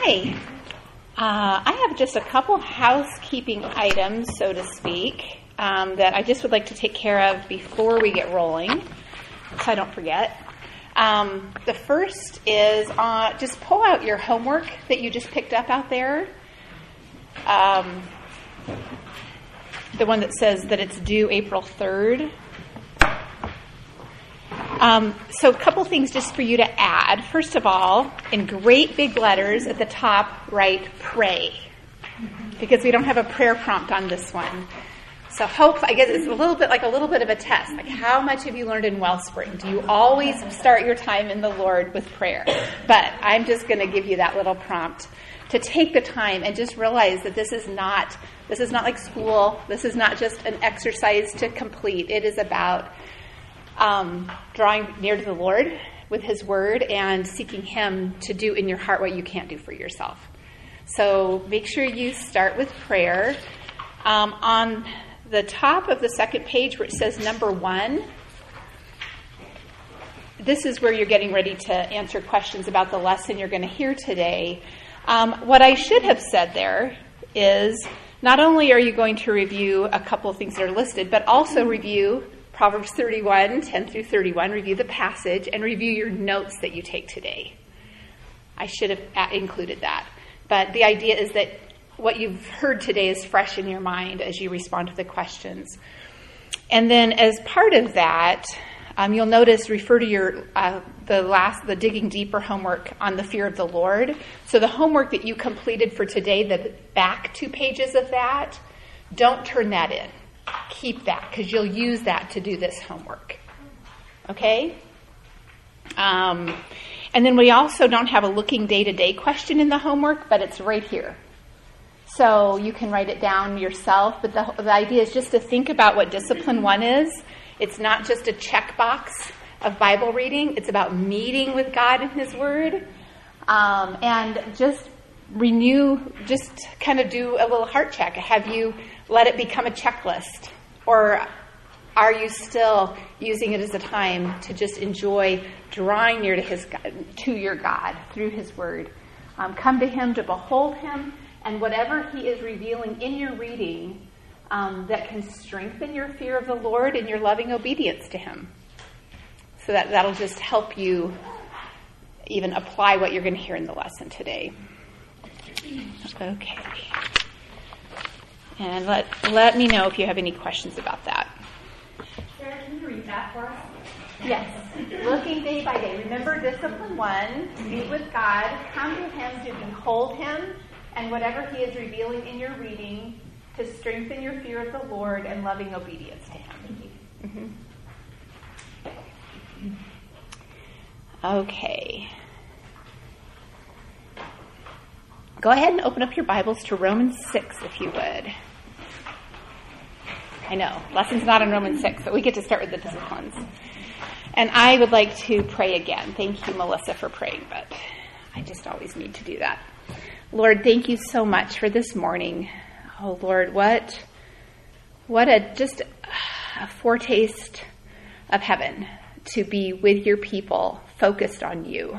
Hi. I have just a couple housekeeping items, so to speak, that I just would like to take care of before we get rolling, so I don't forget. The first is just pull out your homework that you just picked up out there. The one that says that it's due April 3rd. So a couple things just for you to add. First of all, in great big letters at the top, write pray. Because we don't have a prayer prompt on this one. So I guess it's a little bit of a test. Like, how much have you learned in Wellspring? Do you always start your time in the Lord with prayer? But I'm just going to give you that little prompt to take the time and just realize that this is not like school. This is not just an exercise to complete. It is about drawing near to the Lord with His Word and seeking Him to do in your heart what you can't do for yourself. So make sure you start with prayer. On the top of the second page where it says number 1, this is where you're getting ready to answer questions about the lesson you're going to hear today. What I should have said there is not only are you going to review a couple of things that are listed, but also review Proverbs 31, 10 through 31, review the passage, and review your notes that you take today. I should have included that. But the idea is that what you've heard today is fresh in your mind as you respond to the questions. And then as part of that, you'll notice, refer to your the Digging Deeper homework on the fear of the Lord. So the homework that you completed for today, the back 2 pages of that, don't turn that in. Keep that, because you'll use that to do this homework. Okay? And then we also don't have a looking day-to-day question in the homework, but it's right here. So you can write it down yourself, but the idea is just to think about what Discipline 1 is. It's not just a checkbox of Bible reading. It's about meeting with God in His Word. And just just kind of do a little heart check. Have you let it become a checklist? Or are you still using it as a time to just enjoy drawing near to your God through His Word? Come to Him to behold Him, and whatever He is revealing in your reading that can strengthen your fear of the Lord and your loving obedience to Him. So that'll just help you even apply what you're going to hear in the lesson today. Okay. And let me know if you have any questions about that. Sarah, can you read that for us? Yes. Looking day by day. Remember Discipline 1, meet with God, come to Him to behold Him, and whatever He is revealing in your reading to strengthen your fear of the Lord and loving obedience to Him. Thank you. Okay. Go ahead and open up your Bibles to Romans 6, if you would. I know, lesson's not in Romans 6, but we get to start with the disciplines. And I would like to pray again. Thank you, Melissa, for praying, but I just always need to do that. Lord, thank you so much for this morning. Oh, Lord, what a foretaste of heaven to be with your people, focused on you.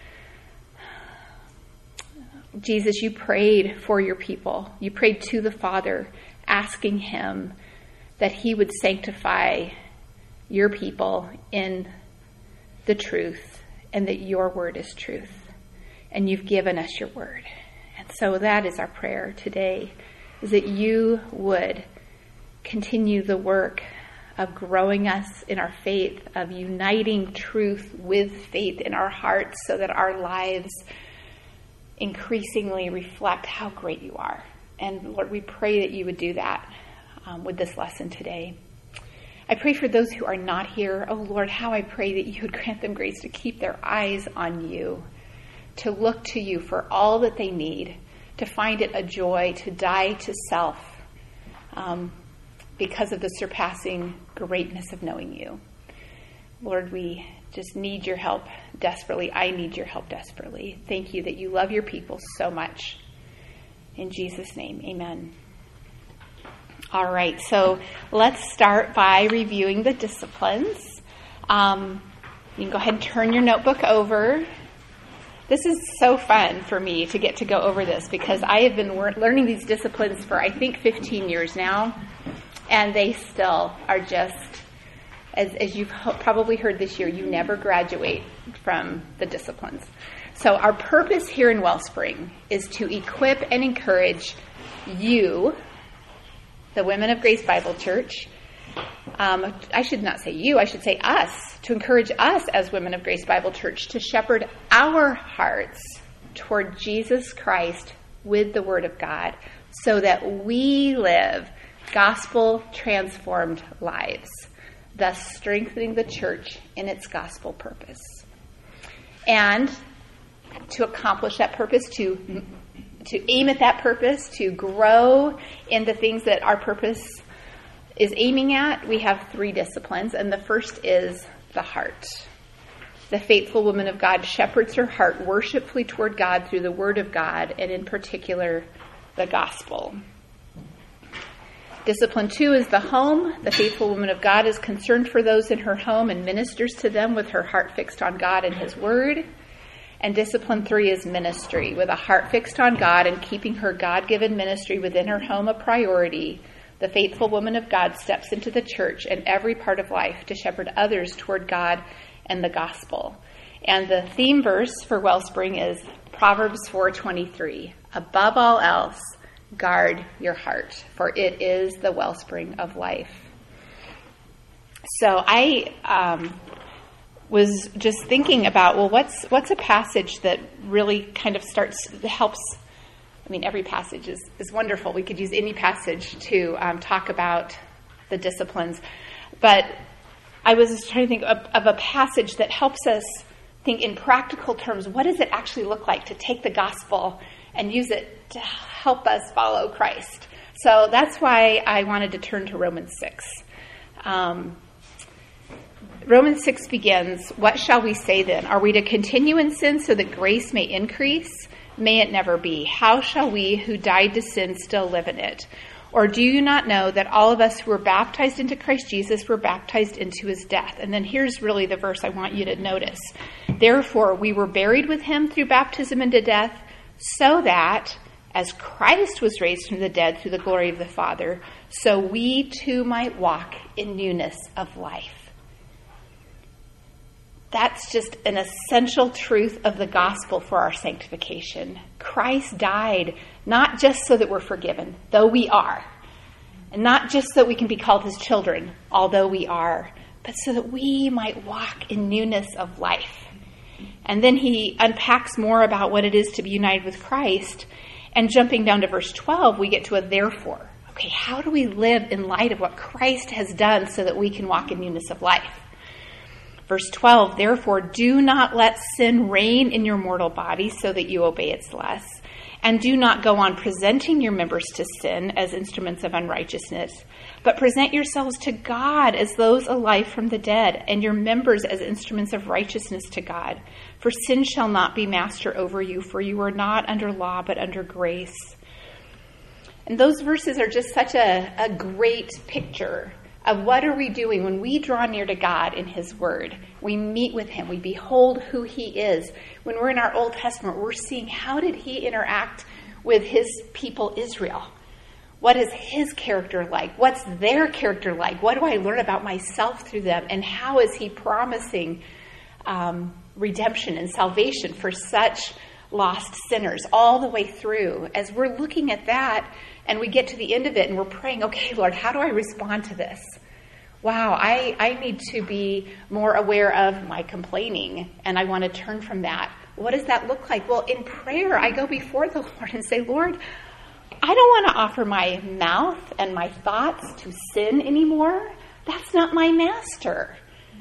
Jesus, you prayed for your people. You prayed to the Father, asking Him that He would sanctify your people in the truth, and that your word is truth. And you've given us your word. And so that is our prayer today, is that you would continue the work of growing us in our faith, of uniting truth with faith in our hearts so that our lives increasingly reflect how great you are. And Lord, we pray that you would do that with this lesson today. I pray for those who are not here. Oh Lord, how I pray that you would grant them grace to keep their eyes on you, to look to you for all that they need, to find it a joy to die to self because of the surpassing greatness of knowing you. Lord, we just need your help desperately. I need your help desperately. Thank you that you love your people so much. In Jesus' name, amen. All right, so let's start by reviewing the disciplines. You can go ahead and turn your notebook over This is so fun for me to get to go over this because I have been learning these disciplines for, I think, 15 years now, and they still are just, as you've probably heard this year, you never graduate from the disciplines. So our purpose here in Wellspring is to equip and encourage you, the Women of Grace Bible Church. I should not say you, I should say us, to encourage us as Women of Grace Bible Church to shepherd our hearts toward Jesus Christ with the Word of God so that we live gospel-transformed lives, thus strengthening the church in its gospel purpose. And to accomplish that purpose, to aim at that purpose, to grow in the things that our purpose is aiming at, we have 3 disciplines, and the first is the heart. The faithful woman of God shepherds her heart worshipfully toward God through the Word of God, and in particular, the gospel. Discipline 2 is the home. The faithful woman of God is concerned for those in her home and ministers to them with her heart fixed on God and His Word. And discipline 3 is ministry. With a heart fixed on God and keeping her God-given ministry within her home a priority, the faithful woman of God steps into the church and every part of life to shepherd others toward God and the gospel. And the theme verse for Wellspring is Proverbs 4:23. Above all else, guard your heart, for it is the wellspring of life. So I was just thinking about, well, what's a passage that really kind of helps. I mean, every passage is wonderful. We could use any passage to talk about the disciplines. But I was trying to think of a passage that helps us think in practical terms, what does it actually look like to take the gospel and use it to help us follow Christ? So that's why I wanted to turn to Romans 6. Romans 6 begins, what shall we say then? Are we to continue in sin so that grace may increase? May it never be. How shall we who died to sin still live in it? Or do you not know that all of us who were baptized into Christ Jesus were baptized into his death? And then here's really the verse I want you to notice. Therefore, we were buried with him through baptism into death, so that as Christ was raised from the dead through the glory of the Father, so we too might walk in newness of life. That's just an essential truth of the gospel for our sanctification. Christ died not just so that we're forgiven, though we are, and not just so that we can be called his children, although we are, but so that we might walk in newness of life. And then he unpacks more about what it is to be united with Christ. And jumping down to verse 12, we get to a therefore. Okay, how do we live in light of what Christ has done so that we can walk in newness of life? Verse 12, therefore, do not let sin reign in your mortal body so that you obey its lusts. And do not go on presenting your members to sin as instruments of unrighteousness, but present yourselves to God as those alive from the dead, and your members as instruments of righteousness to God. For sin shall not be master over you, for you are not under law, but under grace. And those verses are just such a great picture of what are we doing when we draw near to God in his word. We meet with him. We behold who he is. When we're in our Old Testament, we're seeing how did he interact with his people Israel? What is his character like? What's their character like? What do I learn about myself through them? And how is he promising redemption and salvation for such lost sinners all the way through? As we're looking at that, and we get to the end of it and we're praying, okay, Lord, how do I respond to this? Wow, I need to be more aware of my complaining, and I want to turn from that. What does that look like? Well, in prayer, I go before the Lord and say, Lord, I don't want to offer my mouth and my thoughts to sin anymore. That's not my master.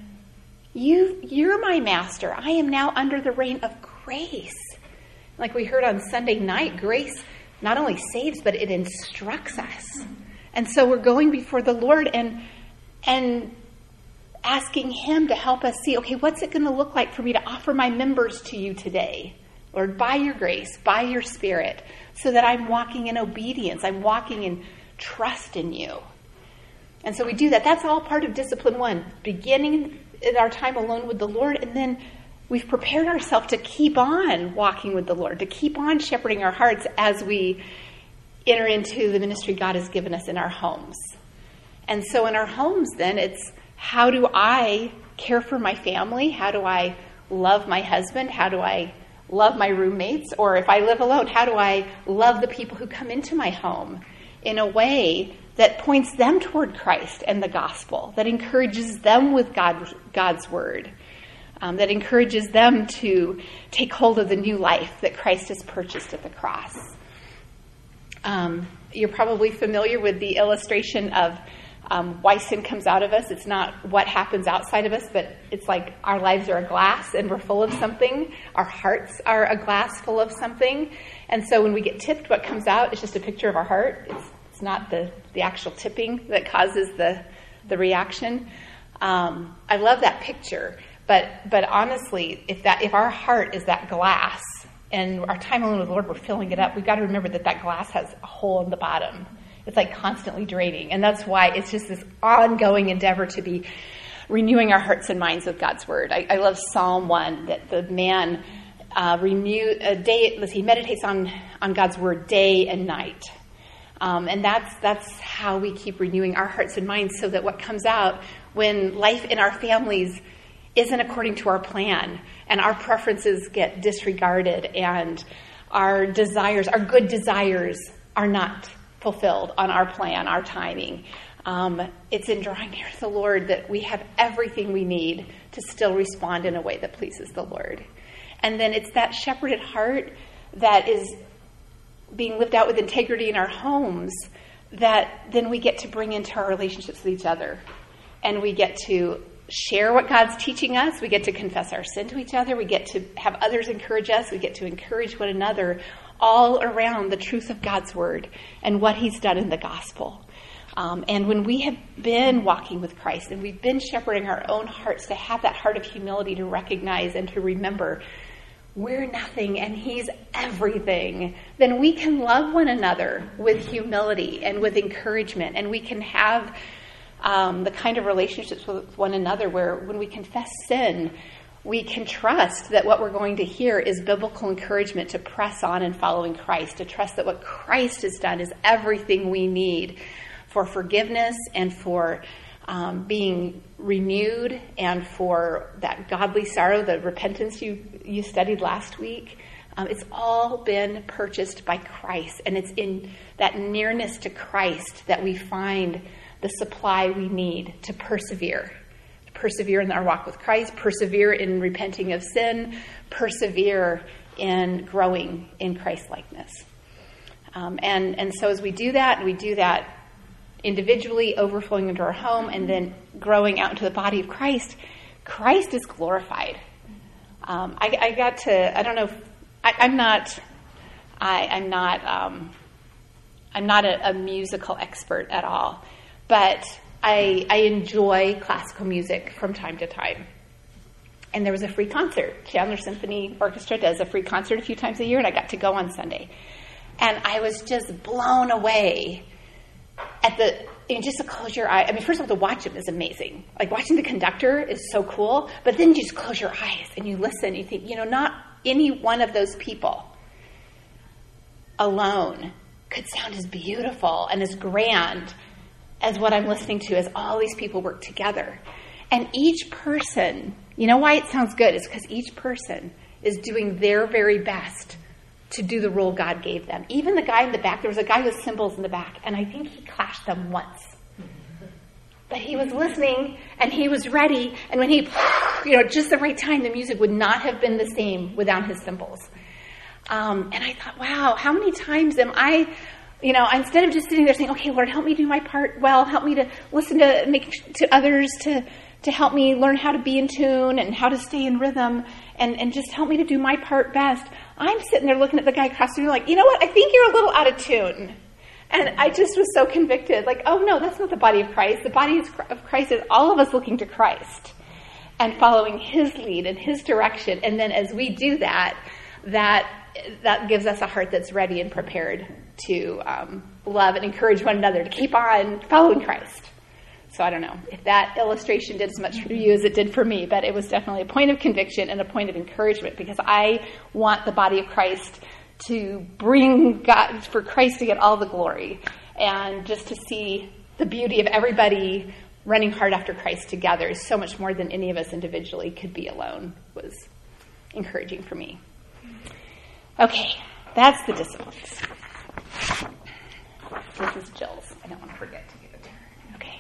You're my master. I am now under the reign of grace. Like we heard on Sunday night, grace not only saves, but it instructs us. And so we're going before the Lord and asking him to help us see, okay, what's it going to look like for me to offer my members to you today? Lord, by your grace, by your Spirit, so that I'm walking in obedience. I'm walking in trust in you. And so we do that. That's all part of discipline 1, beginning in our time alone with the Lord, and then we've prepared ourselves to keep on walking with the Lord, to keep on shepherding our hearts as we enter into the ministry God has given us in our homes. And so in our homes, then, it's how do I care for my family? How do I love my husband? How do I love my roommates? Or if I live alone, how do I love the people who come into my home in a way that points them toward Christ and the gospel, that encourages them with God's word, that encourages them to take hold of the new life that Christ has purchased at the cross. You're probably familiar with the illustration of why sin comes out of us. It's not what happens outside of us, but it's like our lives are a glass and we're full of something. Our hearts are a glass full of something. And so when we get tipped, what comes out is just a picture of our heart. It's not the actual tipping that causes the reaction. I love that picture. But honestly, if our heart is that glass and our time alone with the Lord, we're filling it up, we've got to remember that glass has a hole in the bottom. It's like constantly draining. And that's why it's just this ongoing endeavor to be renewing our hearts and minds with God's word. I love Psalm 1, that the man he meditates on God's word day and night. And that's how we keep renewing our hearts and minds, so that what comes out when life in our families isn't according to our plan and our preferences get disregarded and our good desires are not fulfilled on our plan, our timing. It's in drawing near to the Lord that we have everything we need to still respond in a way that pleases the Lord. And then it's that shepherded heart that is being lived out with integrity in our homes that then we get to bring into our relationships with each other. And we get to share what God's teaching us. We get to confess our sin to each other. We get to have others encourage us. We get to encourage one another all around the truth of God's word and what he's done in the gospel. And when we have been walking with Christ and we've been shepherding our own hearts to have that heart of humility to recognize and to remember we're nothing and he's everything, then we can love one another with humility and with encouragement. And we can have the kind of relationships with one another where when we confess sin, we can trust that what we're going to hear is biblical encouragement to press on in following Christ, to trust that what Christ has done is everything we need for forgiveness and for being renewed and for that godly sorrow, the repentance you studied last week. It's all been purchased by Christ, and it's in that nearness to Christ that we find the supply we need to persevere in our walk with Christ, persevere in repenting of sin, persevere in growing in Christ-likeness. And so as we do that individually, overflowing into our home, and then growing out into the body of Christ, Christ is glorified. I'm not a musical expert at all, but I enjoy classical music from time to time. And there was a free concert. Chandler Symphony Orchestra does a free concert a few times a year, and I got to go on Sunday. And I was just blown away at just to close your eye. I mean, first of all, to watch him is amazing. Like, watching the conductor is so cool, but then you just close your eyes and you listen. You think, not any one of those people alone could sound as beautiful and as grand as what I'm listening to as all these people work together. And each person, why it sounds good is because each person is doing their very best to do the role God gave them. Even the guy in the back, there was a guy with cymbals in the back, and I think he clashed them once. But he was listening, and he was ready, and when he, just the right time, the music would not have been the same without his cymbals. And I thought, wow, how many times am I, instead of just sitting there saying, okay, Lord, help me do my part well, help me to listen to others, to help me learn how to be in tune and how to stay in rhythm, and just help me to do my part best. I'm sitting there looking at the guy across the room like, you know what, I think you're a little out of tune. And I just was so convicted, like, oh no, that's not the body of Christ. The body of Christ is all of us looking to Christ and following his lead and his direction. And then as we do that gives us a heart that's ready and prepared to love and encourage one another to keep on following Christ. So I don't know if that illustration did as much for you as it did for me, but it was definitely a point of conviction and a point of encouragement, because I want the body of Christ to bring God, for Christ to get all the glory, and just to see the beauty of everybody running hard after Christ together is so much more than any of us individually could be alone. Was encouraging for me. Okay, that's the disciplines. This is Jill's. I don't want to forget to give it to her. Okay.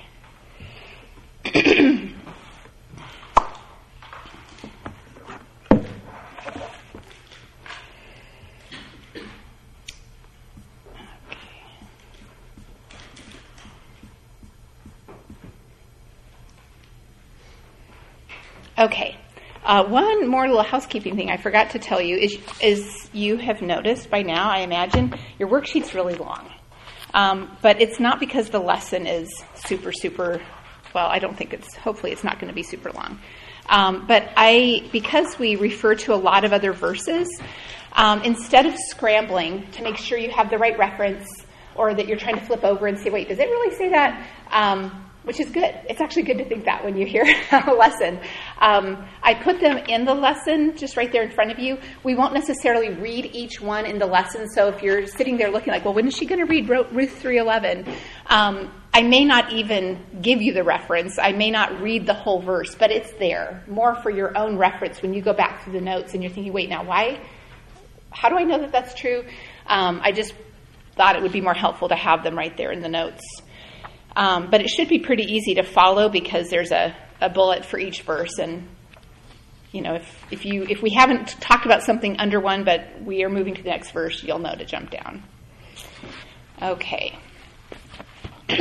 Okay. One more little housekeeping thing I forgot to tell you is you have noticed by now, I imagine, your worksheet's really long. But it's not because the lesson is super, well, I don't think hopefully it's not going to be super long. But because we refer to a lot of other verses, instead of scrambling to make sure you have the right reference, or that you're trying to flip over and say, wait, does it really say that? Which is good. It's actually good to think that when you hear a lesson. I put them in the lesson just right there in front of you. We won't necessarily read each one in the lesson. So if you're sitting there looking like, well, when is she going to read Ruth 3:11? I may not even give you the reference. I may not read the whole verse, but it's there more for your own reference when you go back through the notes and you're thinking, wait, now why? How do I know that that's true? I just thought it would be more helpful to have them right there in the notes. But it should be pretty easy to follow because there's a bullet for each verse. And, you know, if we haven't talked about something under one, but we are moving to the next verse, you'll know to jump down. Okay. All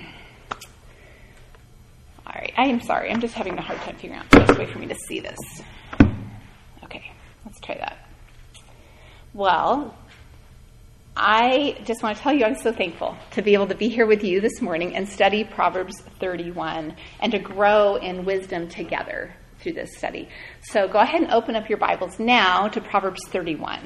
right. I am sorry. I'm just having a hard time figuring out the best way for me to see this. Okay. Let's try that. Well, I just want to tell you I'm so thankful to be able to be here with you this morning and study Proverbs 31 and to grow in wisdom together through this study. So go ahead and open up your Bibles now to Proverbs 31.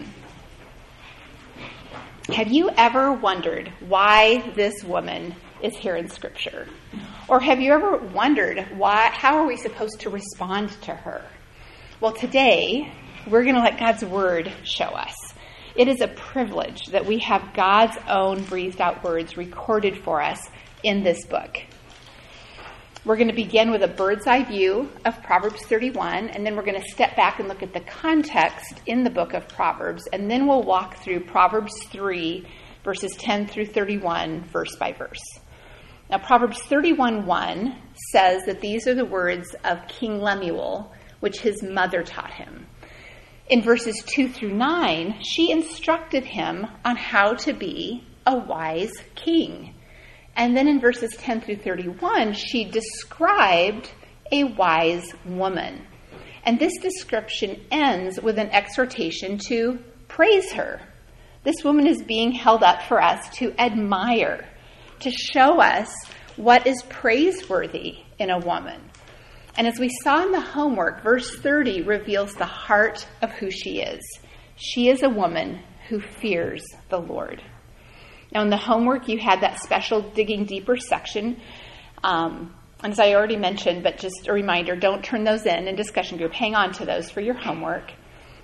Have you ever wondered why this woman is here in Scripture? Or have you ever wondered how are we supposed to respond to her? Well, today we're going to let God's Word show us. It is a privilege that we have God's own breathed out words recorded for us in this book. We're going to begin with a bird's eye view of Proverbs 31, and then we're going to step back and look at the context in the book of Proverbs, and then we'll walk through Proverbs 3, verses 10 through 31, verse by verse. Now, Proverbs 31:1 says that these are the words of King Lemuel, which his mother taught him. In verses 2 through 9, she instructed him on how to be a wise king. And then in verses 10 through 31, she described a wise woman. And this description ends with an exhortation to praise her. This woman is being held up for us to admire, to show us what is praiseworthy in a woman. And as we saw in the homework, verse 30 reveals the heart of who she is. She is a woman who fears the Lord. Now, in the homework, you had that special Digging Deeper section. And as I already mentioned, but just a reminder, don't turn those in discussion group. Hang on to those for your homework.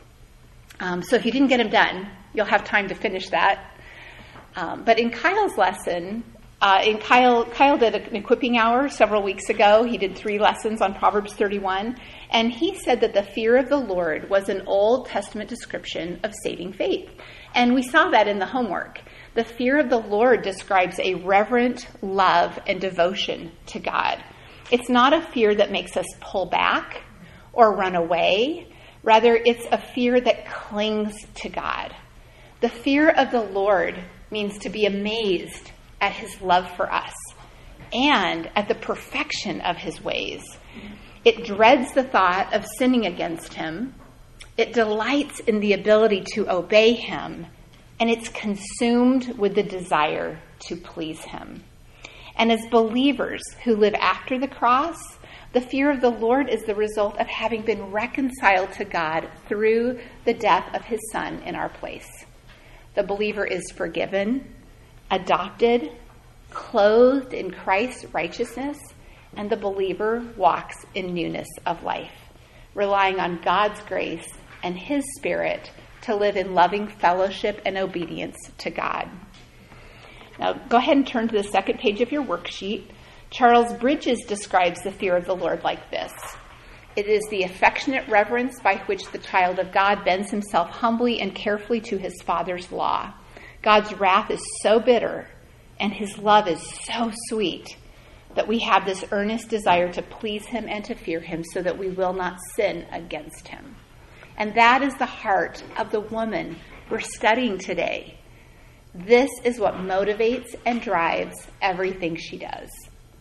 So if you didn't get them done, you'll have time to finish that. But in Kyle's lesson, Kyle did an equipping hour several weeks ago. He did 3 lessons on Proverbs 31, and he said that the fear of the Lord was an Old Testament description of saving faith. And we saw that in the homework. The fear of the Lord describes a reverent love and devotion to God. It's not a fear that makes us pull back or run away. Rather, it's a fear that clings to God. The fear of the Lord means to be amazed at his love for us and at the perfection of his ways. It dreads the thought of sinning against him. It delights in the ability to obey him, and it's consumed with the desire to please him. And as believers who live after the cross, the fear of the Lord is the result of having been reconciled to God through the death of his Son in our place. The believer is forgiven, adopted, clothed in Christ's righteousness, and the believer walks in newness of life, relying on God's grace and His Spirit to live in loving fellowship and obedience to God. Now, go ahead and turn to the second page of your worksheet. Charles Bridges describes the fear of the Lord like this. It is the affectionate reverence by which the child of God bends himself humbly and carefully to his Father's law. God's wrath is so bitter, and His love is so sweet, that we have this earnest desire to please Him and to fear Him so that we will not sin against Him. And that is the heart of the woman we're studying today. This is what motivates and drives everything she does.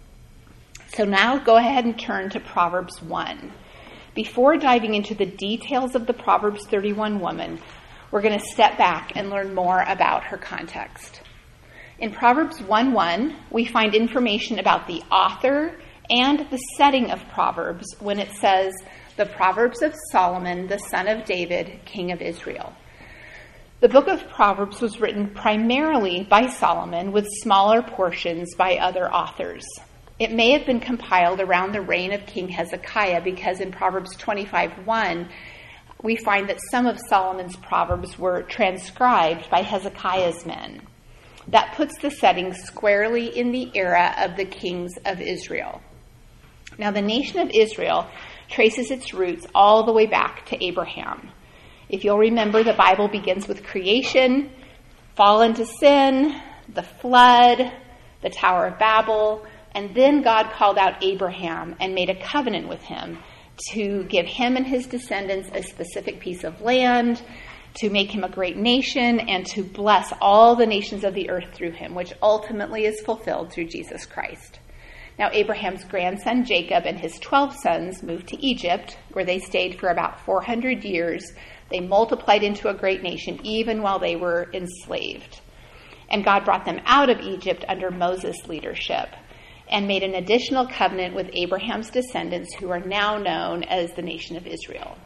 So now go ahead and turn to Proverbs 1. Before diving into the details of the Proverbs 31 woman, we're going to step back and learn more about her context. In Proverbs 1:1, we find information about the author and the setting of Proverbs when it says, the Proverbs of Solomon, the son of David, king of Israel. The book of Proverbs was written primarily by Solomon with smaller portions by other authors. It may have been compiled around the reign of King Hezekiah because in Proverbs 25:1, we find that some of Solomon's Proverbs were transcribed by Hezekiah's men. That puts the setting squarely in the era of the kings of Israel. Now, the nation of Israel traces its roots all the way back to Abraham. If you'll remember, the Bible begins with creation, fall into sin, the flood, the Tower of Babel, and then God called out Abraham and made a covenant with him to give him and his descendants a specific piece of land, to make him a great nation, and to bless all the nations of the earth through him, which ultimately is fulfilled through Jesus Christ. Now, Abraham's grandson Jacob and his 12 sons moved to Egypt, where they stayed for about 400 years. They multiplied into a great nation even while they were enslaved. And God brought them out of Egypt under Moses' leadership and made an additional covenant with Abraham's descendants, who are now known as the nation of Israel.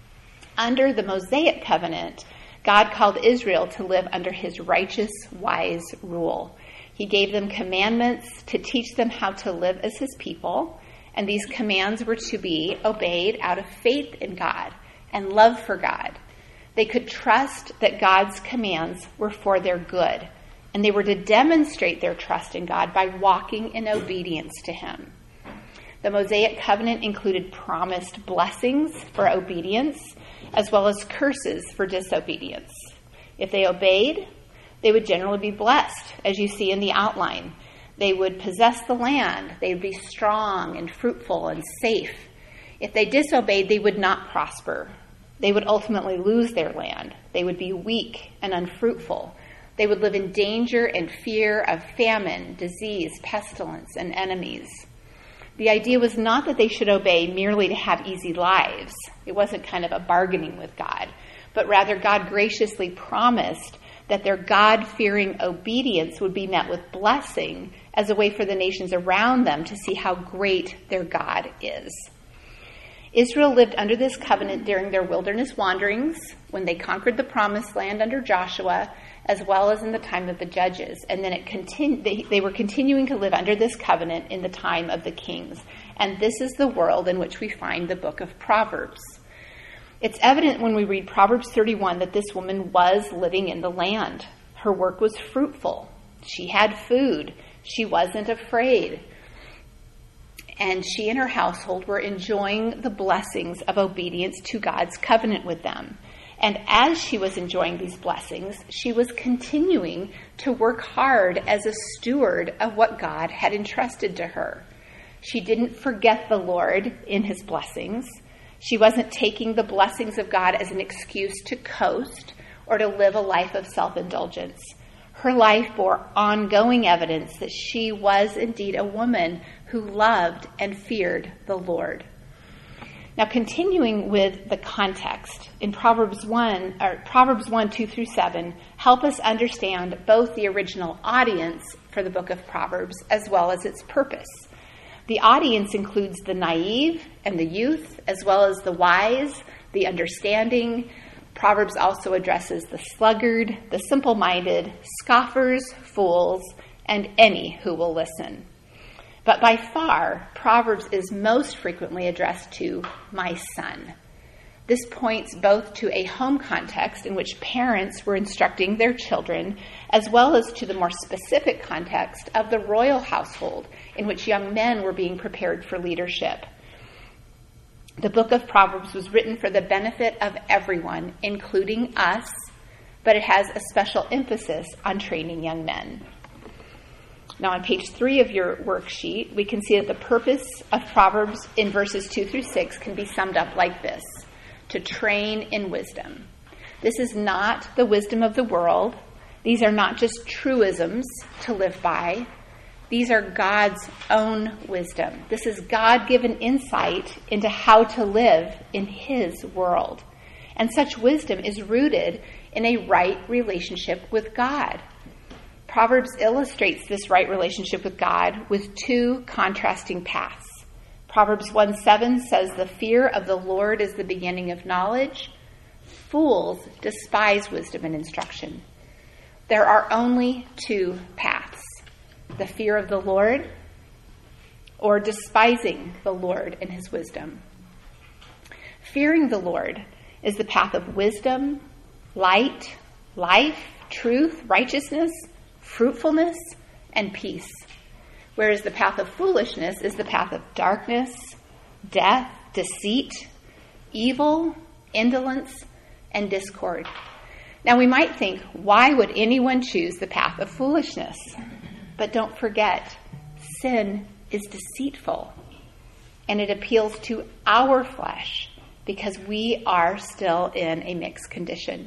Under the Mosaic covenant, God called Israel to live under His righteous, wise rule. He gave them commandments to teach them how to live as His people, and these commands were to be obeyed out of faith in God and love for God. They could trust that God's commands were for their good, and they were to demonstrate their trust in God by walking in obedience to Him. The Mosaic covenant included promised blessings for obedience, as well as curses for disobedience. If they obeyed, they would generally be blessed, as you see in the outline. They would possess the land. They would be strong and fruitful and safe. If they disobeyed, they would not prosper. They would ultimately lose their land. They would be weak and unfruitful. They would live in danger and fear of famine, disease, pestilence, and enemies. The idea was not that they should obey merely to have easy lives. It wasn't kind of a bargaining with God, but rather God graciously promised that their God-fearing obedience would be met with blessing as a way for the nations around them to see how great their God is. Israel lived under this covenant during their wilderness wanderings, when they conquered the promised land under Joshua, as well as in the time of the judges. And then they were continuing to live under this covenant in the time of the kings. And this is the world in which we find the book of Proverbs. It's evident when we read Proverbs 31 that this woman was living in the land. Her work was fruitful. She had food. She wasn't afraid. And she and her household were enjoying the blessings of obedience to God's covenant with them. And as she was enjoying these blessings, she was continuing to work hard as a steward of what God had entrusted to her. She didn't forget the Lord in His blessings. She wasn't taking the blessings of God as an excuse to coast or to live a life of self-indulgence. Her life bore ongoing evidence that she was indeed a woman who loved and feared the Lord. Now, continuing with the context, in Proverbs 1, 2-7, help us understand both the original audience for the book of Proverbs as well as its purpose. The audience includes the naive and the youth, as well as the wise, the understanding. Proverbs also addresses the sluggard, the simple-minded, scoffers, fools, and any who will listen. But by far, Proverbs is most frequently addressed to my son. This points both to a home context in which parents were instructing their children, as well as to the more specific context of the royal household in which young men were being prepared for leadership. The book of Proverbs was written for the benefit of everyone, including us, but it has a special emphasis on training young men. Now on page 3 of your worksheet, we can see that the purpose of Proverbs in verses 2 through 6 can be summed up like this: to train in wisdom. This is not the wisdom of the world. These are not just truisms to live by. These are God's own wisdom. This is God-given insight into how to live in His world. And such wisdom is rooted in a right relationship with God. Proverbs illustrates this right relationship with God with two contrasting paths. Proverbs 1:7 says, "The fear of the Lord is the beginning of knowledge. Fools despise wisdom and instruction." There are only two paths: the fear of the Lord or despising the Lord and His wisdom. Fearing the Lord is the path of wisdom, light, life, truth, righteousness, fruitfulness, and peace. Whereas the path of foolishness is the path of darkness, death, deceit, evil, indolence, and discord. Now we might think, why would anyone choose the path of foolishness? But don't forget, sin is deceitful, and it appeals to our flesh because we are still in a mixed condition.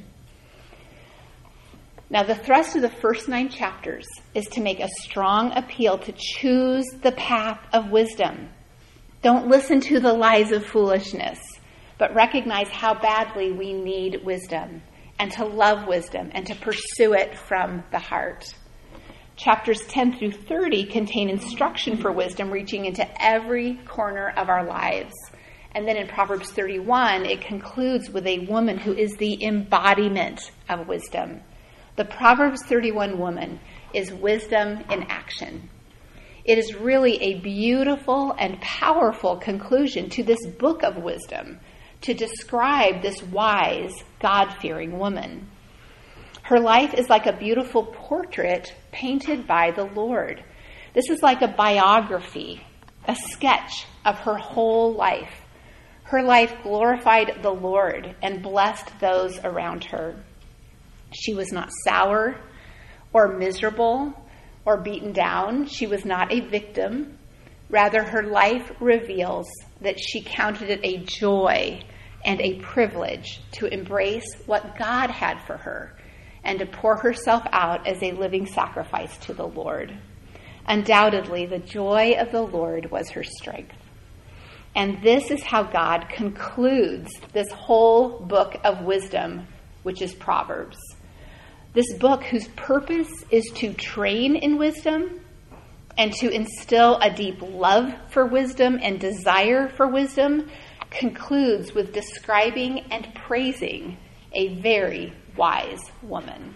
Now, the thrust of the first 9 chapters is to make a strong appeal to choose the path of wisdom. Don't listen to the lies of foolishness, but recognize how badly we need wisdom, and to love wisdom, and to pursue it from the heart. Chapters 10 through 30 contain instruction for wisdom reaching into every corner of our lives. And then in Proverbs 31, it concludes with a woman who is the embodiment of wisdom. The Proverbs 31 woman is wisdom in action. It is really a beautiful and powerful conclusion to this book of wisdom to describe this wise, God-fearing woman. Her life is like a beautiful portrait painted by the Lord. This is like a biography, a sketch of her whole life. Her life glorified the Lord and blessed those around her. She was not sour or miserable or beaten down. She was not a victim. Rather, her life reveals that she counted it a joy and a privilege to embrace what God had for her and to pour herself out as a living sacrifice to the Lord. Undoubtedly, the joy of the Lord was her strength. And this is how God concludes this whole book of wisdom, which is Proverbs. This book, whose purpose is to train in wisdom and to instill a deep love for wisdom and desire for wisdom, concludes with describing and praising a very wise woman.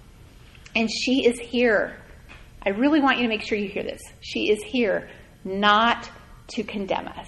And she is here. I really want you to make sure you hear this. She is here not to condemn us.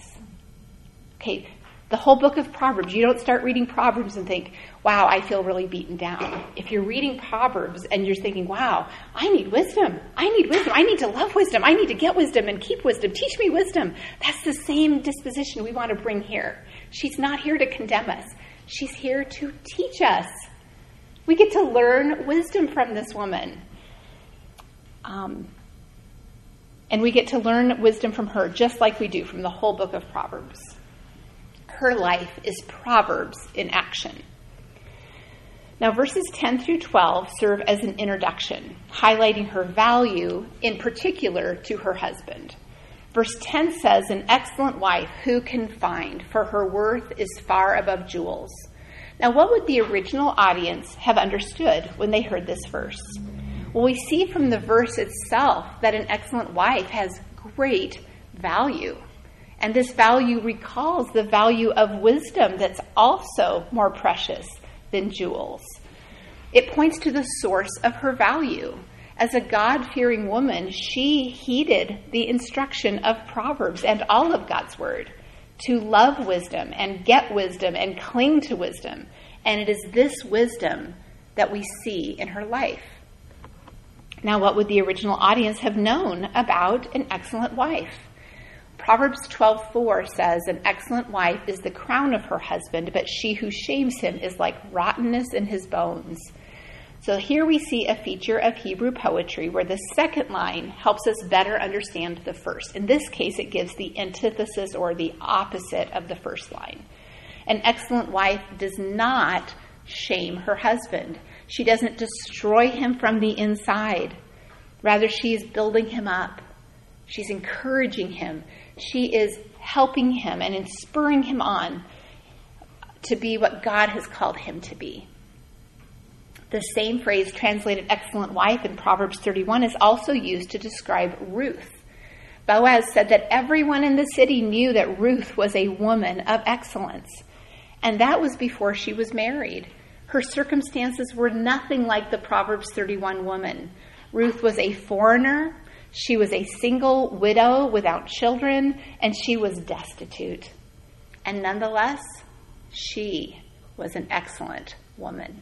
Okay, the whole book of Proverbs, you don't start reading Proverbs and think, wow, I feel really beaten down. If you're reading Proverbs and you're thinking, wow, I need wisdom. I need to love wisdom. I need to get wisdom and keep wisdom. Teach me wisdom. That's the same disposition we want to bring here. She's not here to condemn us. She's here to teach us. We get to learn wisdom from this woman. And we get to learn wisdom from her just like we do from the whole book of Proverbs. Her life is Proverbs in action. Now, verses 10 through 12 serve as an introduction, highlighting her value, in particular, to her husband. Verse 10 says, "An excellent wife who can find, for her worth is far above jewels." Now, what would the original audience have understood when they heard this verse? Well, we see from the verse itself that an excellent wife has great value. And this value recalls the value of wisdom that's also more precious than jewels. It points to the source of her value. As a God-fearing woman, she heeded the instruction of Proverbs and all of God's word to love wisdom and get wisdom and cling to wisdom. And it is this wisdom that we see in her life. Now, what would the original audience have known about an excellent wife? Proverbs 12:4 says, "An excellent wife is the crown of her husband, but she who shames him is like rottenness in his bones." So here we see a feature of Hebrew poetry where the second line helps us better understand the first. In this case, it gives the antithesis or the opposite of the first line. An excellent wife does not shame her husband. She doesn't destroy him from the inside. Rather, she is building him up. She's encouraging him. She is helping him and spurring him on to be what God has called him to be. The same phrase translated excellent wife in Proverbs 31 is also used to describe Ruth. Boaz said that everyone in the city knew that Ruth was a woman of excellence. And that was before she was married. Her circumstances were nothing like the Proverbs 31 woman. Ruth was a foreigner. She was a single widow without children, and she was destitute. And nonetheless, she was an excellent woman.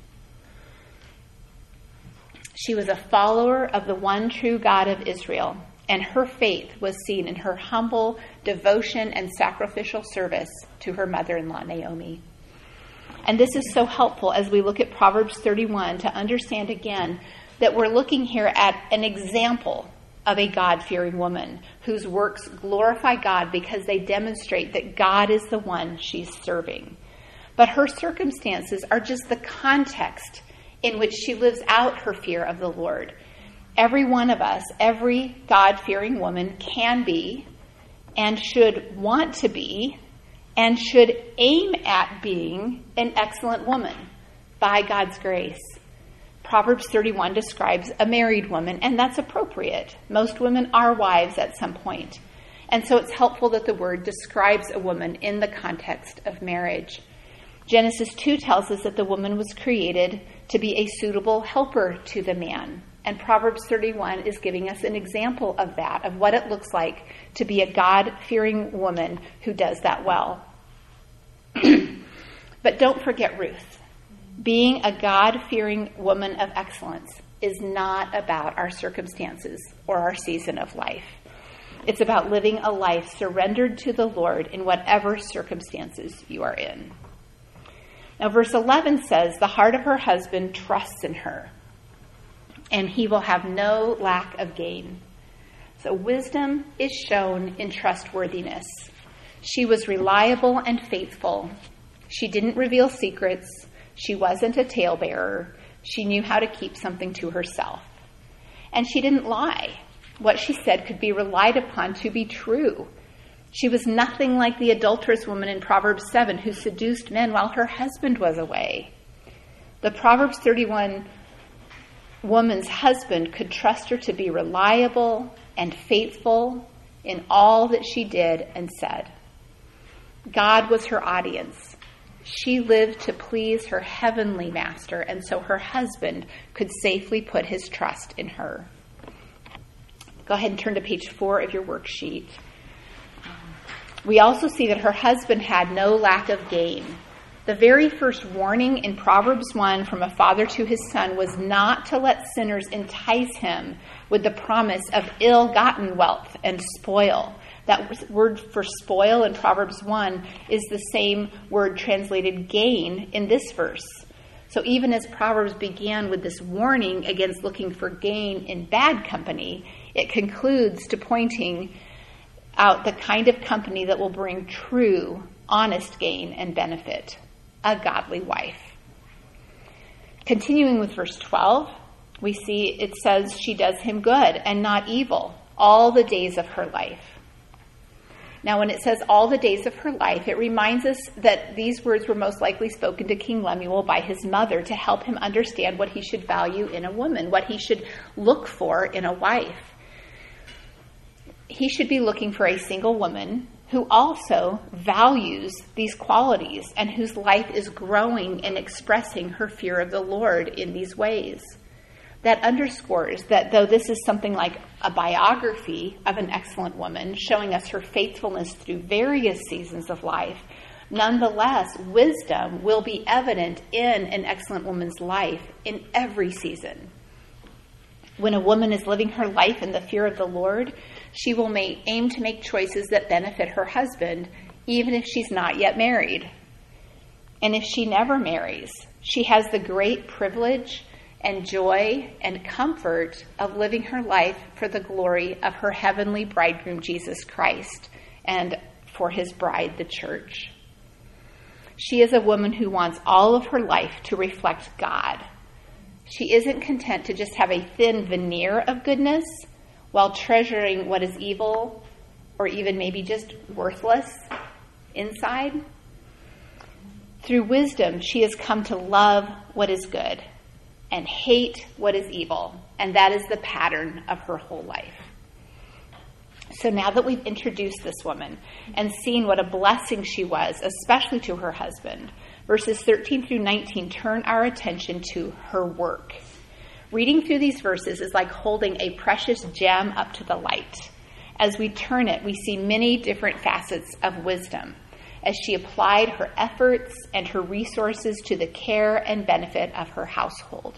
She was a follower of the one true God of Israel, and her faith was seen in her humble devotion and sacrificial service to her mother-in-law, Naomi. And this is so helpful as we look at Proverbs 31 to understand again that we're looking here at an example of a God-fearing woman whose works glorify God because they demonstrate that God is the one she's serving. But her circumstances are just the context in which she lives out her fear of the Lord. Every one of us, every God-fearing woman can be and should want to be and should aim at being an excellent woman by God's grace. Proverbs 31 describes a married woman, and that's appropriate. Most women are wives at some point. And so it's helpful that the word describes a woman in the context of marriage. Genesis 2 tells us that the woman was created to be a suitable helper to the man. And Proverbs 31 is giving us an example of that, of what it looks like to be a God-fearing woman who does that well. But don't forget Ruth. Being a God-fearing woman of excellence is not about our circumstances or our season of life. It's about living a life surrendered to the Lord in whatever circumstances you are in. Now, verse 11 says, "The heart of her husband trusts in her, and he will have no lack of gain." So wisdom is shown in trustworthiness. She was reliable and faithful. She didn't reveal secrets. She wasn't a talebearer. She knew how to keep something to herself. And she didn't lie. What she said could be relied upon to be true. She was nothing like the adulterous woman in Proverbs 7 who seduced men while her husband was away. The Proverbs 31 woman's husband could trust her to be reliable and faithful in all that she did and said. God was her audience. She lived to please her heavenly master, and so her husband could safely put his trust in her. Go ahead and turn to page 4 of your worksheet. We also see that her husband had no lack of gain. The very first warning in Proverbs 1 from a father to his son was not to let sinners entice him with the promise of ill-gotten wealth and spoil. That word for spoil in Proverbs 1 is the same word translated gain in this verse. So even as Proverbs began with this warning against looking for gain in bad company, it concludes to pointing out the kind of company that will bring true, honest gain and benefit, a godly wife. Continuing with verse 12, we see it says she does him good and not evil all the days of her life. Now, when it says all the days of her life, it reminds us that these words were most likely spoken to King Lemuel by his mother to help him understand what he should value in a woman, what he should look for in a wife. He should be looking for a single woman who also values these qualities and whose life is growing and expressing her fear of the Lord in these ways. that underscores that though this is something like a biography of an excellent woman, showing us her faithfulness through various seasons of life, nonetheless, wisdom will be evident in an excellent woman's life in every season. When a woman is living her life in the fear of the Lord, she will aim to make choices that benefit her husband, even if she's not yet married. And if she never marries, she has the great privilege and joy and comfort of living her life for the glory of her heavenly bridegroom, Jesus Christ, and for his bride, the church. She is a woman who wants all of her life to reflect God. She isn't content to just have a thin veneer of goodness while treasuring what is evil or even maybe just worthless inside. Through wisdom, she has come to love what is good and hate what is evil, and that is the pattern of her whole life. So now that we've introduced this woman and seen what a blessing she was, especially to her husband, verses 13 through 19 turn our attention to her work. Reading through these verses is like holding a precious gem up to the light. As we turn it, we see many different facets of wisdom as she applied her efforts and her resources to the care and benefit of her household.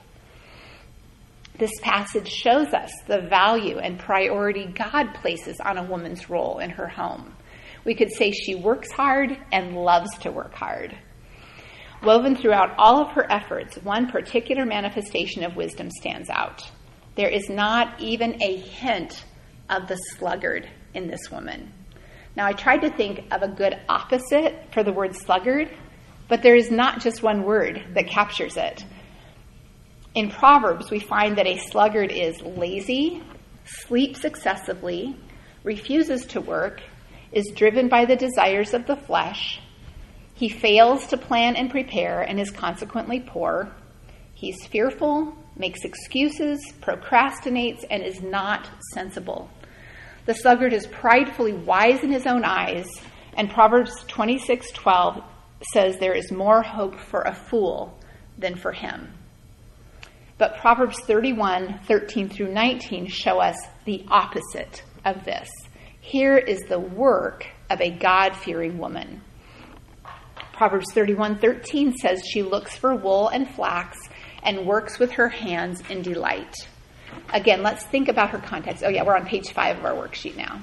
This passage shows us the value and priority God places on a woman's role in her home. We could say she works hard and loves to work hard. Woven throughout all of her efforts, one particular manifestation of wisdom stands out. There is not even a hint of the sluggard in this woman. Now, I tried to think of a good opposite for the word sluggard, but there is not just one word that captures it. In Proverbs, we find that a sluggard is lazy, sleeps excessively, refuses to work, is driven by the desires of the flesh. He fails to plan and prepare and is consequently poor. He's fearful, makes excuses, procrastinates, and is not sensible. The sluggard is pridefully wise in his own eyes, and Proverbs 26:12 says there is more hope for a fool than for him. But Proverbs 31:13 through 19 show us the opposite of this. Here is the work of a God-fearing woman. Proverbs 31:13 says she looks for wool and flax and works with her hands in delight. Again, let's think about her context. Oh yeah, we're on page 5 of our worksheet now.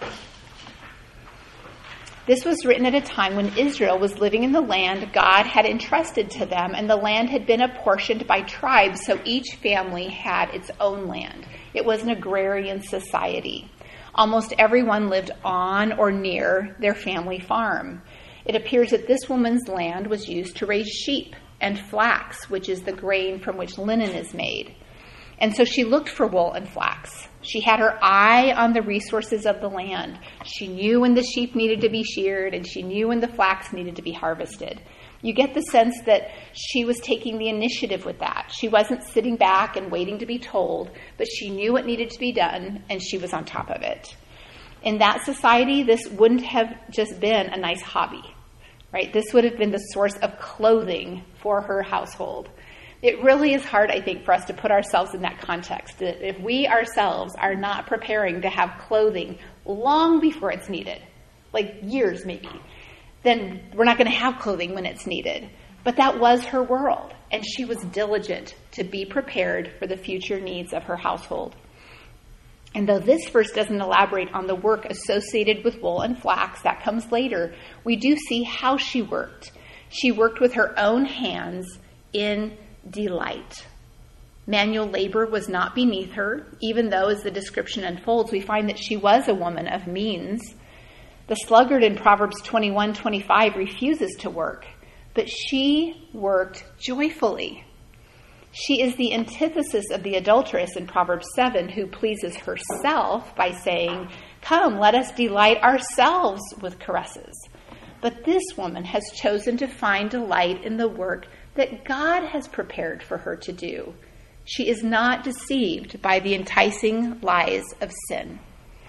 This was written at a time when Israel was living in the land God had entrusted to them, and the land had been apportioned by tribes, so each family had its own land. It was an agrarian society. Almost everyone lived on or near their family farm. It appears that this woman's land was used to raise sheep and flax, which is the grain from which linen is made. And so she looked for wool and flax. She had her eye on the resources of the land. She knew when the sheep needed to be sheared, and she knew when the flax needed to be harvested. You get the sense that she was taking the initiative with that. She wasn't sitting back and waiting to be told, but she knew what needed to be done, and she was on top of it. In that society, this wouldn't have just been a nice hobby, right? This would have been the source of clothing for her household. It really is hard, I think, for us to put ourselves in that context. That if we ourselves are not preparing to have clothing long before it's needed, like years maybe, then we're not going to have clothing when it's needed. But that was her world, and she was diligent to be prepared for the future needs of her household. And though this verse doesn't elaborate on the work associated with wool and flax, that comes later, we do see how she worked. She worked with her own hands in delight. Manual labor was not beneath her, even though, as the description unfolds, we find that she was a woman of means. The sluggard in Proverbs 21:25 refuses to work, but she worked joyfully. She is the antithesis of the adulteress in Proverbs 7, who pleases herself by saying, "Come, let us delight ourselves with caresses." But this woman has chosen to find delight in the work that God has prepared for her to do. She is not deceived by the enticing lies of sin.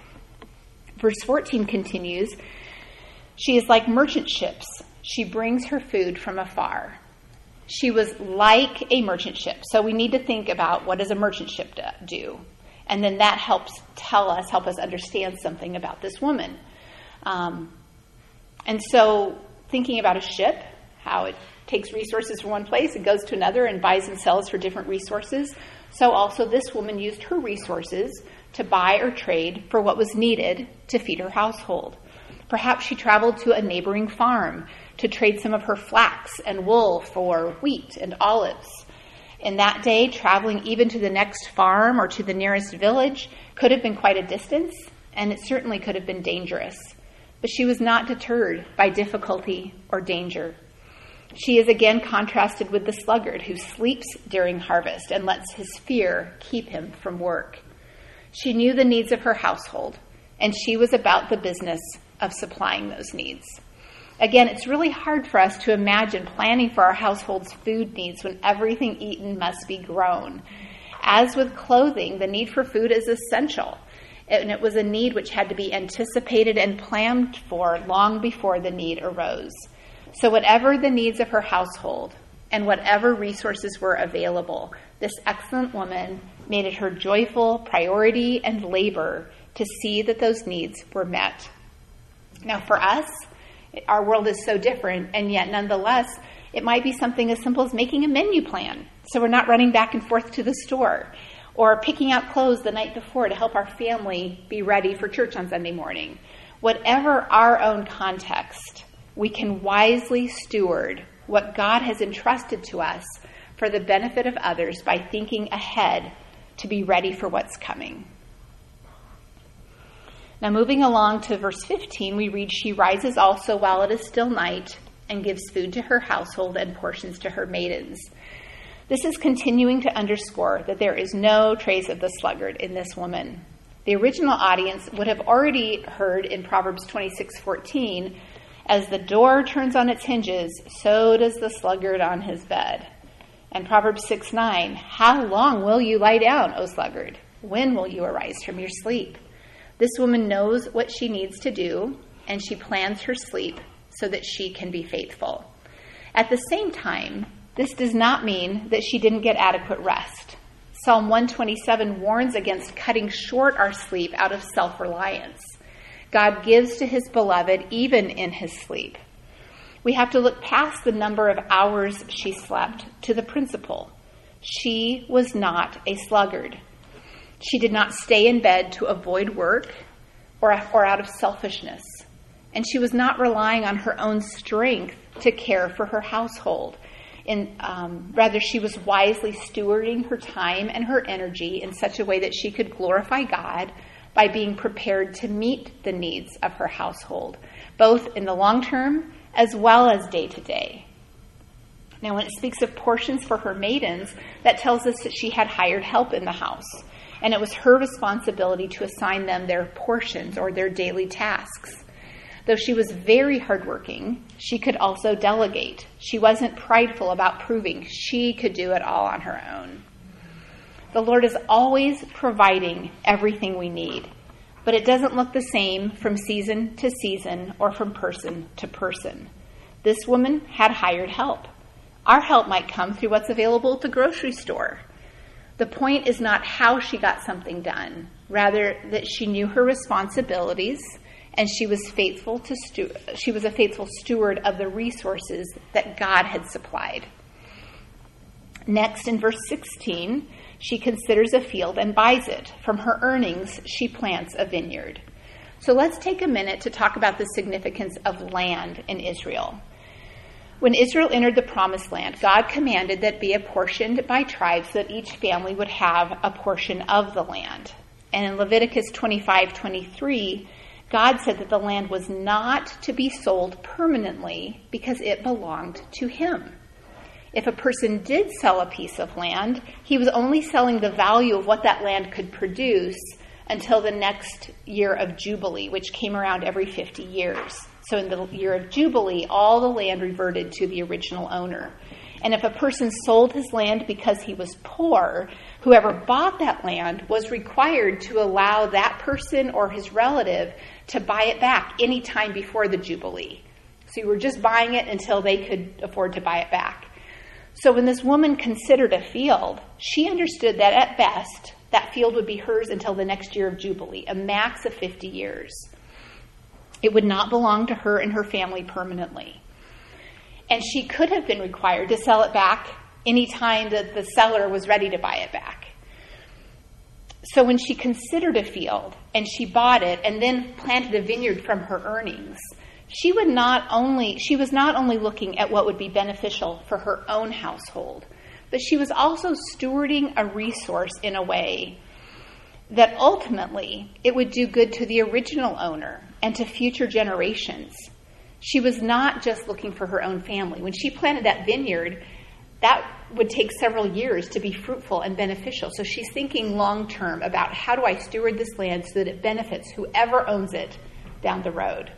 Verse 14 continues, "She is like merchant ships. She brings her food from afar." She was like a merchant ship. So we need to think about, what does a merchant ship do? And then that help us understand something about this woman. And so thinking about a ship, how it takes resources from one place, it goes to another and buys and sells for different resources. So also this woman used her resources to buy or trade for what was needed to feed her household. Perhaps she traveled to a neighboring farm to trade some of her flax and wool for wheat and olives. In that day, traveling even to the next farm or to the nearest village could have been quite a distance, and it certainly could have been dangerous. But she was not deterred by difficulty or danger. She is again contrasted with the sluggard who sleeps during harvest and lets his fear keep him from work. She knew the needs of her household, and she was about the business of supplying those needs. Again, it's really hard for us to imagine planning for our household's food needs when everything eaten must be grown. As with clothing, the need for food is essential, and it was a need which had to be anticipated and planned for long before the need arose. So whatever the needs of her household and whatever resources were available, this excellent woman made it her joyful priority and labor to see that those needs were met. Now for us, our world is so different, and yet nonetheless, it might be something as simple as making a menu plan, so we're not running back and forth to the store, or picking out clothes the night before to help our family be ready for church on Sunday morning. Whatever our own context, we can wisely steward what God has entrusted to us for the benefit of others by thinking ahead to be ready for what's coming. Now moving along to verse 15, we read, she rises also while it is still night and gives food to her household and portions to her maidens. This is continuing to underscore that there is no trace of the sluggard in this woman. The original audience would have already heard in Proverbs 26:14, as the door turns on its hinges, so does the sluggard on his bed. And Proverbs 6:9, how long will you lie down, O sluggard? When will you arise from your sleep? This woman knows what she needs to do, and she plans her sleep so that she can be faithful. At the same time, this does not mean that she didn't get adequate rest. Psalm 127 warns against cutting short our sleep out of self-reliance. God gives to his beloved even in his sleep. We have to look past the number of hours she slept to the principle. She was not a sluggard. She did not stay in bed to avoid work or out of selfishness. And she was not relying on her own strength to care for her household. Rather, she was wisely stewarding her time and her energy in such a way that she could glorify God by being prepared to meet the needs of her household, both in the long term as well as day to day. Now, when it speaks of portions for her maidens, that tells us that she had hired help in the house, and it was her responsibility to assign them their portions or their daily tasks. Though she was very hardworking, she could also delegate. She wasn't prideful about proving she could do it all on her own. The Lord is always providing everything we need, but it doesn't look the same from season to season or from person to person. This woman had hired help. Our help might come through what's available at the grocery store. The point is not how she got something done, rather that she knew her responsibilities and she was a faithful steward of the resources that God had supplied. Next, in verse 16, she considers a field and buys it. From her earnings, she plants a vineyard. So let's take a minute to talk about the significance of land in Israel. When Israel entered the Promised Land, God commanded that it be apportioned by tribes so that each family would have a portion of the land. And in Leviticus 25:23, God said that the land was not to be sold permanently because it belonged to him. If a person did sell a piece of land, he was only selling the value of what that land could produce until the next year of Jubilee, which came around every 50 years. So in the year of Jubilee, all the land reverted to the original owner. And if a person sold his land because he was poor, whoever bought that land was required to allow that person or his relative to buy it back any time before the Jubilee. So you were just buying it until they could afford to buy it back. So when this woman considered a field, she understood that at best, that field would be hers until the next year of Jubilee, a max of 50 years. It would not belong to her and her family permanently. And she could have been required to sell it back any time that the seller was ready to buy it back. So when she considered a field and she bought it and then planted a vineyard from her earnings, she was not only looking at what would be beneficial for her own household, but she was also stewarding a resource in a way that ultimately it would do good to the original owner and to future generations. She was not just looking for her own family. When she planted that vineyard, that would take several years to be fruitful and beneficial. So she's thinking long term about how do I steward this land so that it benefits whoever owns it down the road.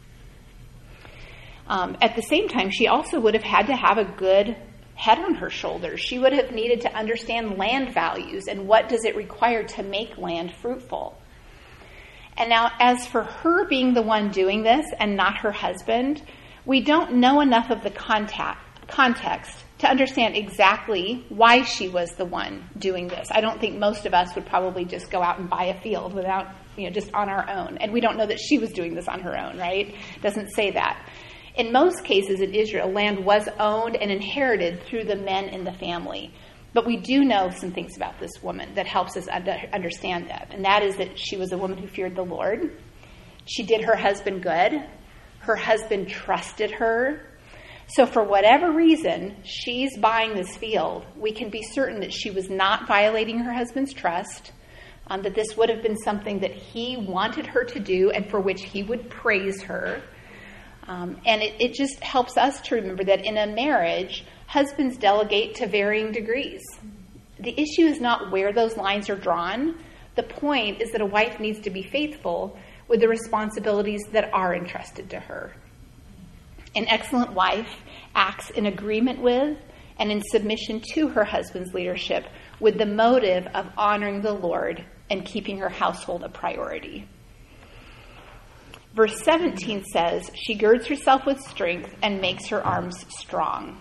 At the same time, she also would have had to have a good head on her shoulders. She would have needed to understand land values and what does it require to make land fruitful. And now, as for her being the one doing this and not her husband, we don't know enough of the context to understand exactly why she was the one doing this. I don't think most of us would probably just go out and buy a field without, just on our own. And we don't know that she was doing this on her own, right? It doesn't say that. In most cases in Israel, land was owned and inherited through the men in the family. But we do know some things about this woman that helps us understand that. And that is that she was a woman who feared the Lord. She did her husband good. Her husband trusted her. So for whatever reason, she's buying this field. We can be certain that she was not violating her husband's trust, that this would have been something that he wanted her to do and for which he would praise her. And it just helps us to remember that in a marriage, husbands delegate to varying degrees. The issue is not where those lines are drawn. The point is that a wife needs to be faithful with the responsibilities that are entrusted to her. An excellent wife acts in agreement with and in submission to her husband's leadership with the motive of honoring the Lord and keeping her household a priority. Verse 17 says, she girds herself with strength and makes her arms strong.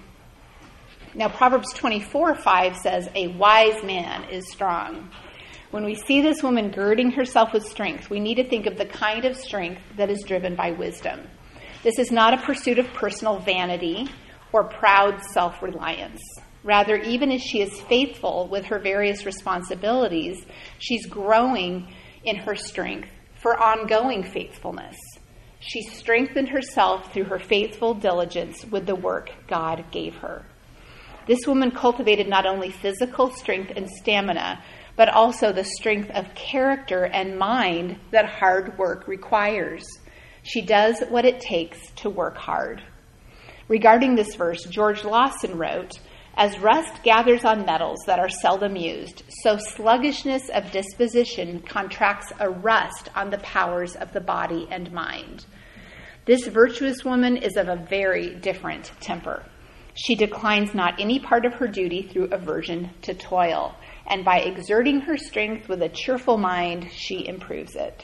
Now, Proverbs 24:5 says, a wise man is strong. When we see this woman girding herself with strength, we need to think of the kind of strength that is driven by wisdom. This is not a pursuit of personal vanity or proud self-reliance. Rather, even as she is faithful with her various responsibilities, she's growing in her strength for ongoing faithfulness. She strengthened herself through her faithful diligence with the work God gave her. This woman cultivated not only physical strength and stamina, but also the strength of character and mind that hard work requires. She does what it takes to work hard. Regarding this verse, George Lawson wrote, as rust gathers on metals that are seldom used, so sluggishness of disposition contracts a rust on the powers of the body and mind. This virtuous woman is of a very different temper. She declines not any part of her duty through aversion to toil, and by exerting her strength with a cheerful mind, she improves it.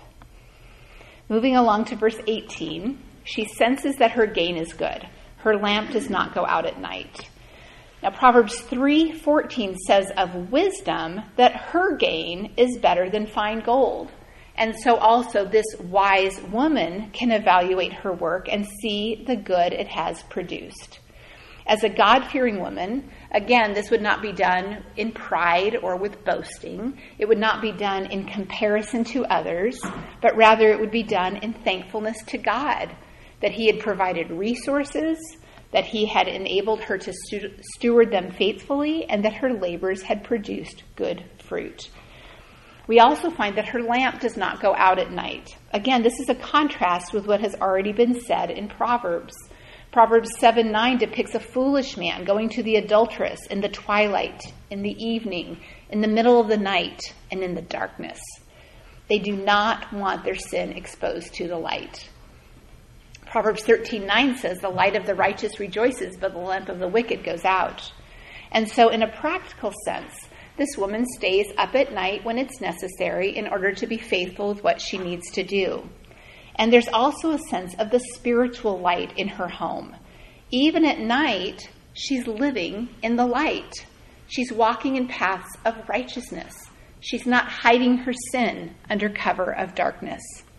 Moving along to verse 18, she senses that her gain is good. Her lamp does not go out at night. Now, Proverbs 3:14 says of wisdom that her gain is better than fine gold. And so also this wise woman can evaluate her work and see the good it has produced. As a God-fearing woman, again, this would not be done in pride or with boasting. It would not be done in comparison to others, but rather it would be done in thankfulness to God, that he had provided resources, that he had enabled her to steward them faithfully, and that her labors had produced good fruit. We also find that her lamp does not go out at night. Again, this is a contrast with what has already been said in Proverbs. Proverbs 7:9 depicts a foolish man going to the adulteress in the twilight, in the evening, in the middle of the night, and in the darkness. They do not want their sin exposed to the light. Proverbs 13:9 says, the light of the righteous rejoices, but the lamp of the wicked goes out. And so in a practical sense, this woman stays up at night when it's necessary in order to be faithful with what she needs to do. And there's also a sense of the spiritual light in her home. Even at night, She's living in the light. She's walking in paths of righteousness. She's not hiding her sin under cover of darkness.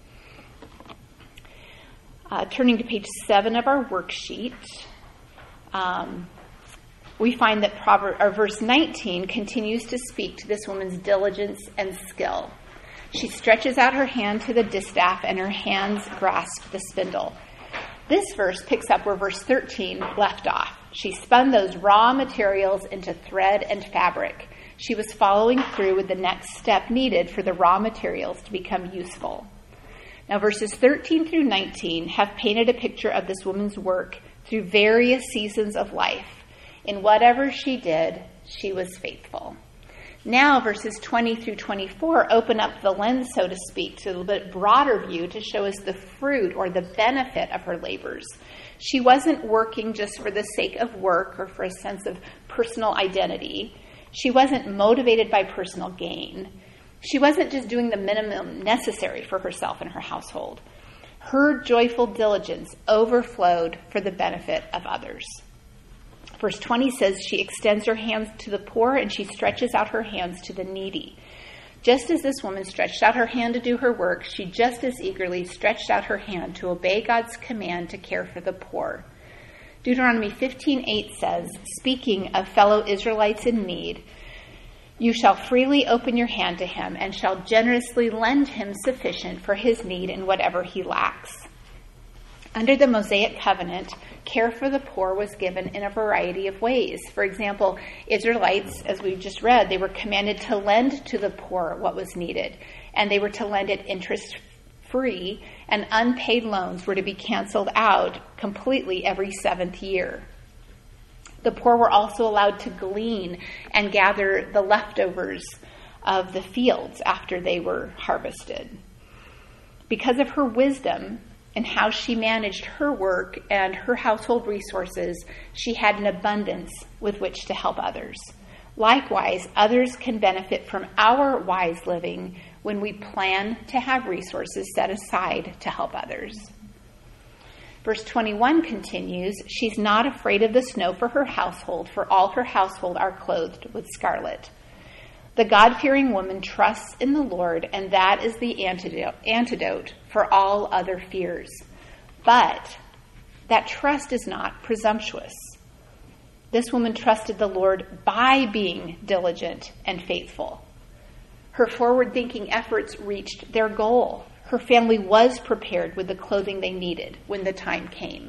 Turning to page 7 of our worksheet, we find that verse 19 continues to speak to this woman's diligence and skill. She stretches out her hand to the distaff, and her hands grasp the spindle. This verse picks up where verse 13 left off. She spun those raw materials into thread and fabric. She was following through with the next step needed for the raw materials to become useful. Now, verses 13 through 19 have painted a picture of this woman's work through various seasons of life. In whatever she did, she was faithful. Now, verses 20 through 24 open up the lens, so to speak, to a little bit broader view to show us the fruit or the benefit of her labors. She wasn't working just for the sake of work or for a sense of personal identity. She wasn't motivated by personal gain. She wasn't just doing the minimum necessary for herself and her household. Her joyful diligence overflowed for the benefit of others. Verse 20 says she extends her hands to the poor and she stretches out her hands to the needy. Just as this woman stretched out her hand to do her work, she just as eagerly stretched out her hand to obey God's command to care for the poor. Deuteronomy 15:8 says, speaking of fellow Israelites in need, "You shall freely open your hand to him and shall generously lend him sufficient for his need in whatever he lacks." Under the Mosaic covenant, care for the poor was given in a variety of ways. For example, Israelites, as we just read, they were commanded to lend to the poor what was needed, and they were to lend it interest-free, and unpaid loans were to be canceled out completely every 7th year. The poor were also allowed to glean and gather the leftovers of the fields after they were harvested. Because of her wisdom and how she managed her work and her household resources, she had an abundance with which to help others. Likewise, others can benefit from our wise living when we plan to have resources set aside to help others. Verse 21 continues, she's not afraid of the snow for her household, for all her household are clothed with scarlet. The God-fearing woman trusts in the Lord, and that is the antidote for all other fears. But that trust is not presumptuous. This woman trusted the Lord by being diligent and faithful. Her forward-thinking efforts reached their goal. Her family was prepared with the clothing they needed when the time came.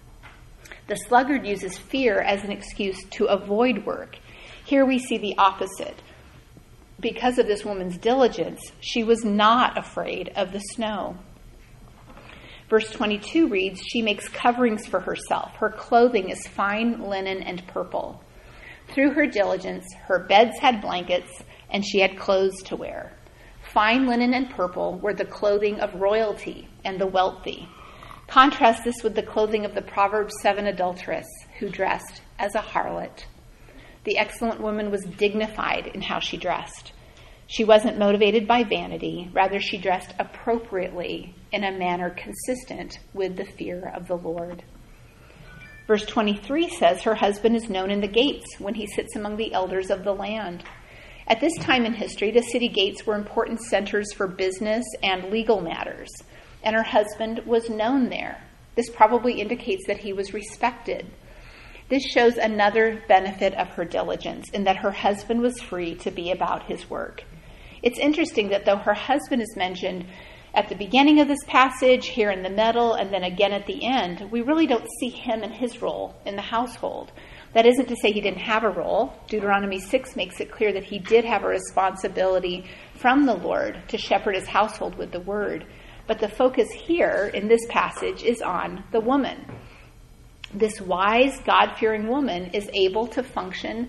The sluggard uses fear as an excuse to avoid work. Here we see the opposite. Because of this woman's diligence, she was not afraid of the snow. Verse 22 reads, she makes coverings for herself. Her clothing is fine linen and purple. Through her diligence, her beds had blankets, and she had clothes to wear. Fine linen and purple were the clothing of royalty and the wealthy. Contrast this with the clothing of the Proverbs 7 adulteress, who dressed as a harlot. The excellent woman was dignified in how she dressed. She wasn't motivated by vanity. Rather, she dressed appropriately in a manner consistent with the fear of the Lord. Verse 23 says her husband is known in the gates when he sits among the elders of the land. At this time in history, the city gates were important centers for business and legal matters, and her husband was known there. This probably indicates that he was respected. This shows another benefit of her diligence in that her husband was free to be about his work. It's interesting that though her husband is mentioned at the beginning of this passage, here in the middle, and then again at the end, we really don't see him and his role in the household. That isn't to say he didn't have a role. Deuteronomy 6 makes it clear that he did have a responsibility from the Lord to shepherd his household with the word. But the focus here in this passage is on the woman. This wise, God-fearing woman is able to function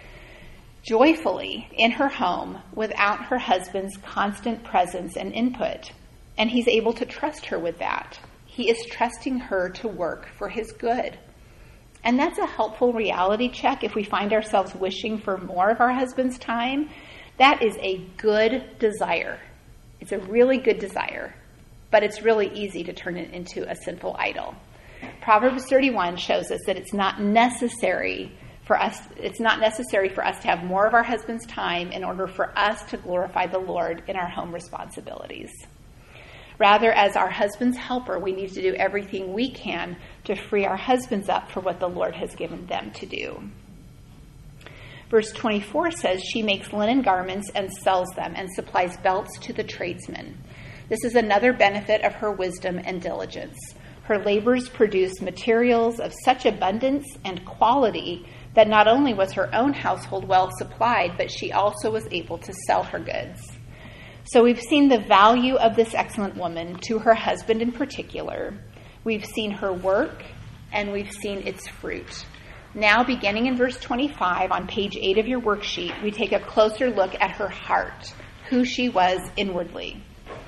joyfully in her home without her husband's constant presence and input. And he's able to trust her with that. He is trusting her to work for his good. And that's a helpful reality check if we find ourselves wishing for more of our husband's time. That is a good desire. It's a really good desire, but it's really easy to turn it into a sinful idol. Proverbs 31 shows us that it's not necessary for us to have more of our husband's time in order for us to glorify the Lord in our home responsibilities. Rather, as our husband's helper, we need to do everything we can to free our husbands up for what the Lord has given them to do. Verse 24 says, she makes linen garments and sells them and supplies belts to the tradesmen. This is another benefit of her wisdom and diligence. Her labors produce materials of such abundance and quality that not only was her own household well supplied, but she also was able to sell her goods. So we've seen the value of this excellent woman to her husband in particular. We've seen her work, and we've seen its fruit. Now, beginning in verse 25 on page 8 of your worksheet, we take a closer look at her heart, who she was inwardly.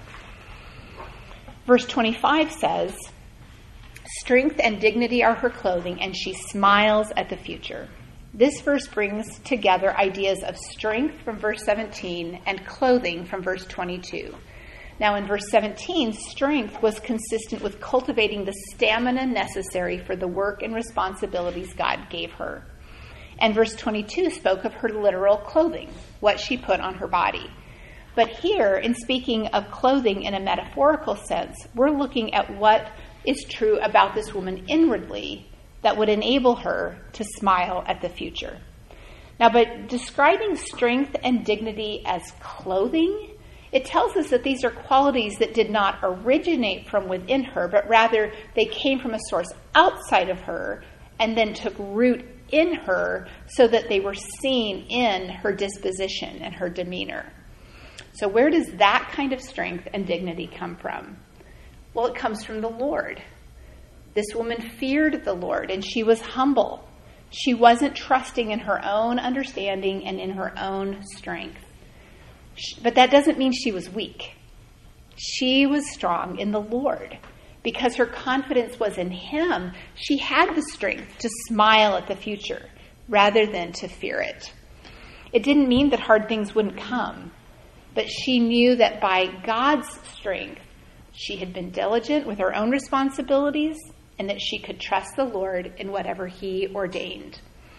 Verse 25 says, strength and dignity are her clothing, and she smiles at the future. This verse brings together ideas of strength from verse 17 and clothing from verse 22. Now in verse 17, strength was consistent with cultivating the stamina necessary for the work and responsibilities God gave her. And verse 22 spoke of her literal clothing, what she put on her body. But here, in speaking of clothing in a metaphorical sense, we're looking at what is true about this woman inwardly that would enable her to smile at the future. Now, by describing strength and dignity as clothing, it tells us that these are qualities that did not originate from within her, but rather they came from a source outside of her and then took root in her so that they were seen in her disposition and her demeanor. So where does that kind of strength and dignity come from? Well, it comes from the Lord. This woman feared the Lord, and she was humble. She wasn't trusting in her own understanding and in her own strength. But that doesn't mean she was weak. She was strong in the Lord. Because her confidence was in Him, she had the strength to smile at the future rather than to fear it. It didn't mean that hard things wouldn't come, but she knew that by God's strength, she had been diligent with her own responsibilities and that she could trust the Lord in whatever He ordained.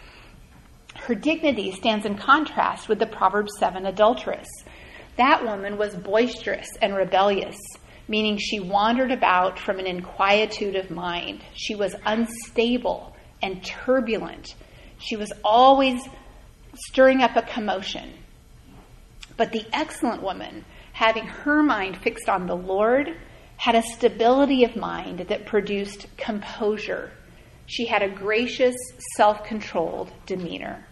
Her dignity stands in contrast with the Proverbs 7 adulteress. That woman was boisterous and rebellious, meaning she wandered about from an inquietude of mind. She was unstable and turbulent. She was always stirring up a commotion. But the excellent woman, having her mind fixed on the Lord, had a stability of mind that produced composure. She had a gracious, self-controlled demeanor.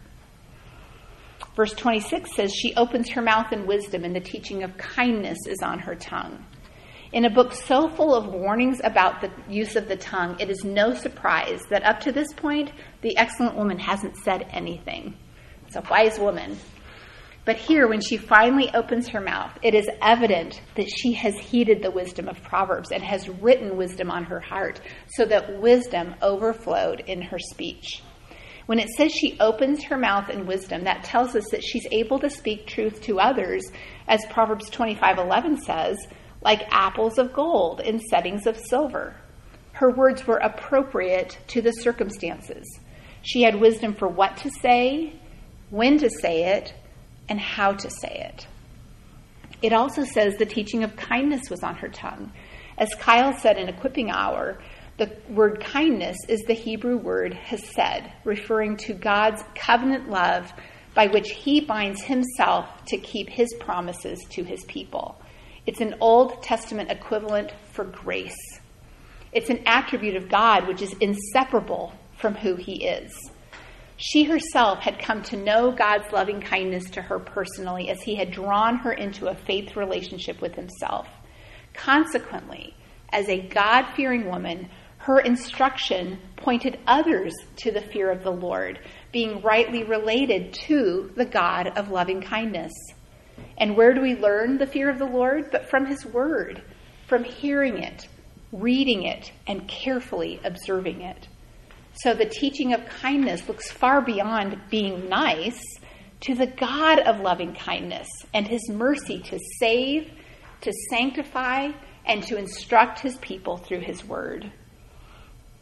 Verse 26 says, she opens her mouth in wisdom, and the teaching of kindness is on her tongue. In a book so full of warnings about the use of the tongue, it is no surprise that up to this point, the excellent woman hasn't said anything. It's a wise woman. But here, when she finally opens her mouth, it is evident that she has heeded the wisdom of Proverbs and has written wisdom on her heart so that wisdom overflowed in her speech. When it says she opens her mouth in wisdom, that tells us that she's able to speak truth to others, as Proverbs 25:11 says, like apples of gold in settings of silver. Her words were appropriate to the circumstances. She had wisdom for what to say, when to say it, and how to say it. It also says the teaching of kindness was on her tongue. As Kyle said in Equipping Hour, the word kindness is the Hebrew word hesed, referring to God's covenant love by which He binds Himself to keep His promises to His people. It's an Old Testament equivalent for grace. It's an attribute of God which is inseparable from who He is. She herself had come to know God's loving kindness to her personally as He had drawn her into a faith relationship with Himself. Consequently, as a God-fearing woman, her instruction pointed others to the fear of the Lord, being rightly related to the God of loving kindness. And where do we learn the fear of the Lord? But from His Word, from hearing it, reading it, and carefully observing it. So the teaching of kindness looks far beyond being nice to the God of loving kindness and His mercy to save, to sanctify, and to instruct His people through His Word.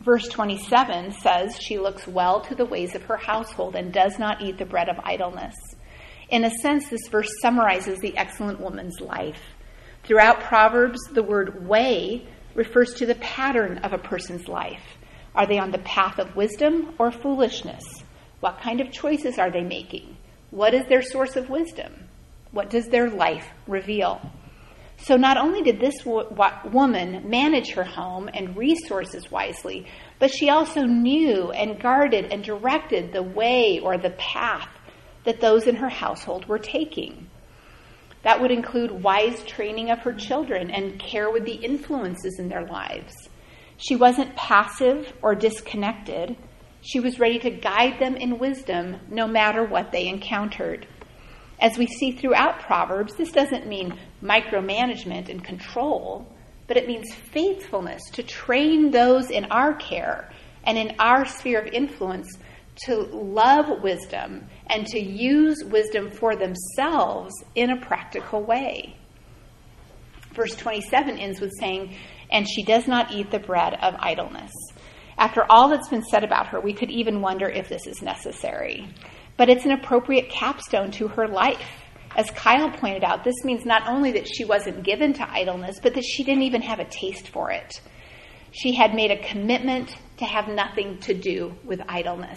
Verse 27 says she looks well to the ways of her household and does not eat the bread of idleness. In a sense, this verse summarizes the excellent woman's life. Throughout Proverbs, the word way refers to the pattern of a person's life. Are they on the path of wisdom or foolishness? What kind of choices are they making? What is their source of wisdom? What does their life reveal? So not only did this woman manage her home and resources wisely, but she also knew and guarded and directed the way or the path that those in her household were taking. That would include wise training of her children and care with the influences in their lives. She wasn't passive or disconnected. She was ready to guide them in wisdom no matter what they encountered. As we see throughout Proverbs, this doesn't mean micromanagement and control, but it means faithfulness to train those in our care and in our sphere of influence to love wisdom and to use wisdom for themselves in a practical way. Verse 27 ends with saying, "And she does not eat the bread of idleness." After all that's been said about her, we could even wonder if this is necessary. But it's an appropriate capstone to her life. As Kyle pointed out, this means not only that she wasn't given to idleness, but that she didn't even have a taste for it. She had made a commitment to have nothing to do with idleness.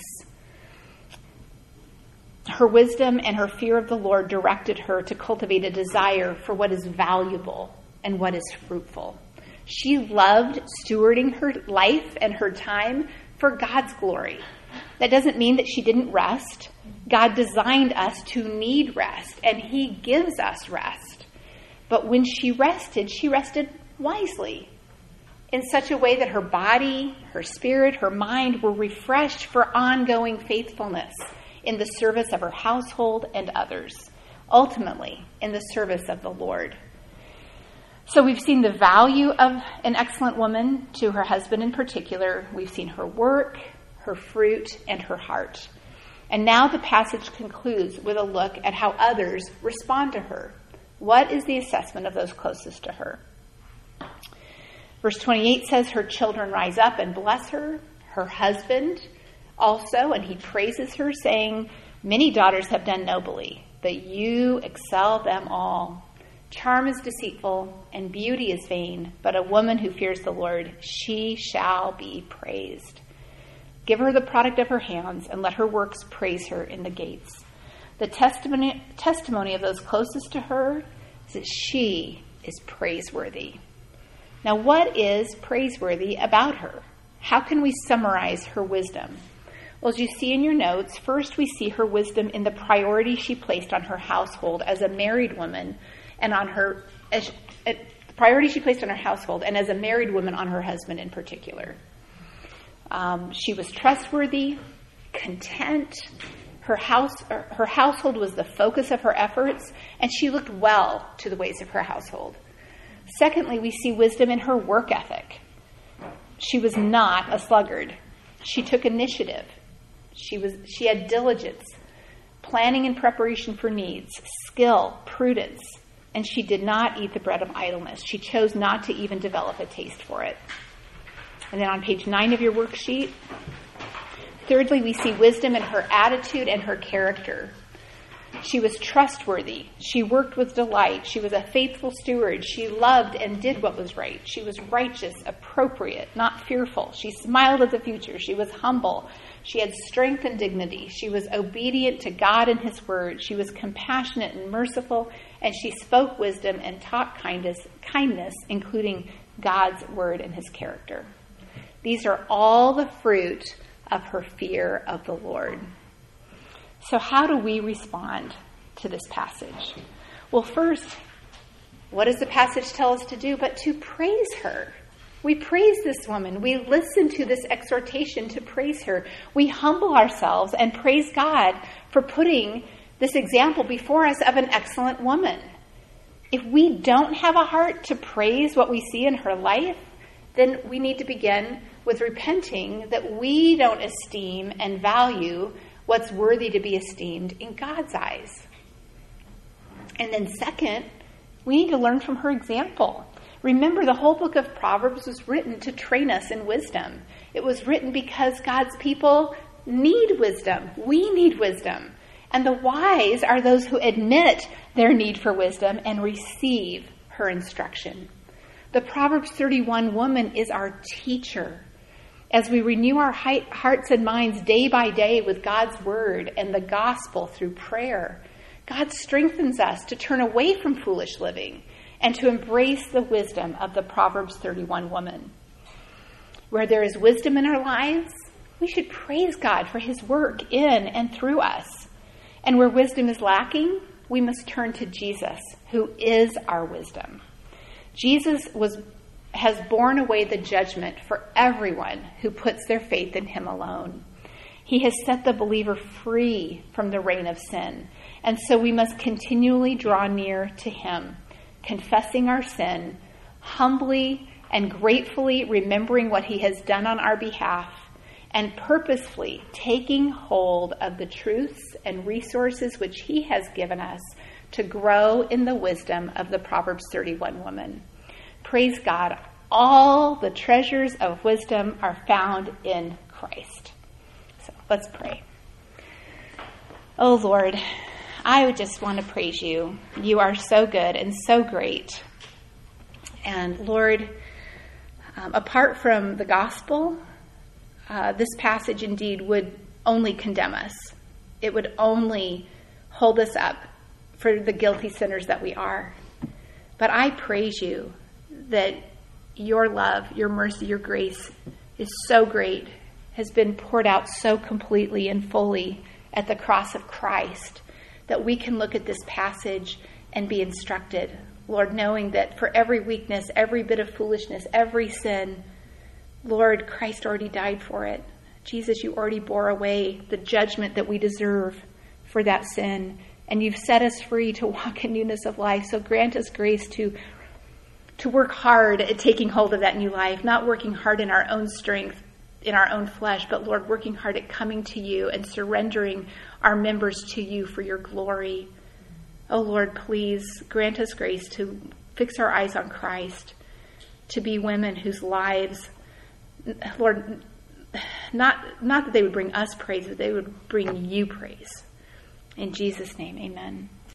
Her wisdom and her fear of the Lord directed her to cultivate a desire for what is valuable and what is fruitful. She loved stewarding her life and her time for God's glory. That doesn't mean that she didn't rest. God designed us to need rest, and He gives us rest. But when she rested wisely, in such a way that her body, her spirit, her mind were refreshed for ongoing faithfulness in the service of her household and others, ultimately in the service of the Lord. So we've seen the value of an excellent woman to her husband in particular. We've seen her work, her fruit, and her heart. And now the passage concludes with a look at how others respond to her. What is the assessment of those closest to her? Verse 28 says, her children rise up and bless her. Her husband also, and he praises her, saying, many daughters have done nobly, but you excel them all. Charm is deceitful, and beauty is vain, but a woman who fears the Lord, she shall be praised. Give her the product of her hands, and let her works praise her in the gates. The testimony of those closest to her is that she is praiseworthy. Now, what is praiseworthy about her? How can we summarize her wisdom? Well, as you see in your notes, first we see her wisdom in the priority she placed on her household as a married woman, and on her priority she placed on her household, and as a married woman on her husband in particular. She was trustworthy, content. Her household was the focus of her efforts, and she looked well to the ways of her household. Secondly, we see wisdom in her work ethic. She was not a sluggard. She took initiative. She had diligence, planning and preparation for needs, skill, prudence, and she did not eat the bread of idleness. She chose not to even develop a taste for it. And then on page 9 of your worksheet, thirdly, we see wisdom in her attitude and her character. She was trustworthy. She worked with delight. She was a faithful steward. She loved and did what was right. She was righteous, appropriate, not fearful. She smiled at the future. She was humble. She had strength and dignity. She was obedient to God and His word. She was compassionate and merciful, and she spoke wisdom and taught kindness, including God's word and His character. These are all the fruit of her fear of the Lord. So how do we respond to this passage? Well, first, what does the passage tell us to do but to praise her? We praise this woman. We listen to this exhortation to praise her. We humble ourselves and praise God for putting this example before us of an excellent woman. If we don't have a heart to praise what we see in her life, then we need to begin with repenting that we don't esteem and value what's worthy to be esteemed in God's eyes. And then second, we need to learn from her example. Remember, the whole book of Proverbs was written to train us in wisdom. It was written because God's people need wisdom. We need wisdom. And the wise are those who admit their need for wisdom and receive her instruction. The Proverbs 31 woman is our teacher. As we renew our hearts and minds day by day with God's word and the gospel through prayer, God strengthens us to turn away from foolish living and to embrace the wisdom of the Proverbs 31 woman. Where there is wisdom in our lives, we should praise God for his work in and through us. And where wisdom is lacking, we must turn to Jesus, who is our wisdom. Jesus has borne away the judgment for everyone who puts their faith in him alone. He has set the believer free from the reign of sin. And so we must continually draw near to him, confessing our sin, humbly and gratefully remembering what he has done on our behalf, and purposefully taking hold of the truths and resources which he has given us to grow in the wisdom of the Proverbs 31 woman. Praise God, all the treasures of wisdom are found in Christ. So let's pray. Oh Lord, I would just want to praise you. You are so good and so great. And Lord, apart from the gospel, this passage indeed would only condemn us. It would only hold us up for the guilty sinners that we are. But I praise you that your love, your mercy, your grace is so great, has been poured out so completely and fully at the cross of Christ, that we can look at this passage and be instructed, Lord, knowing that for every weakness, every bit of foolishness, every sin, Lord, Christ already died for it. Jesus, you already bore away the judgment that we deserve for that sin, and you've set us free to walk in newness of life. So grant us grace to work hard at taking hold of that new life, not working hard in our own strength, in our own flesh, but Lord, working hard at coming to you and surrendering our members to you for your glory. Oh Lord, please grant us grace to fix our eyes on Christ, to be women whose lives, Lord, not that they would bring us praise, but they would bring you praise. In Jesus' name, amen.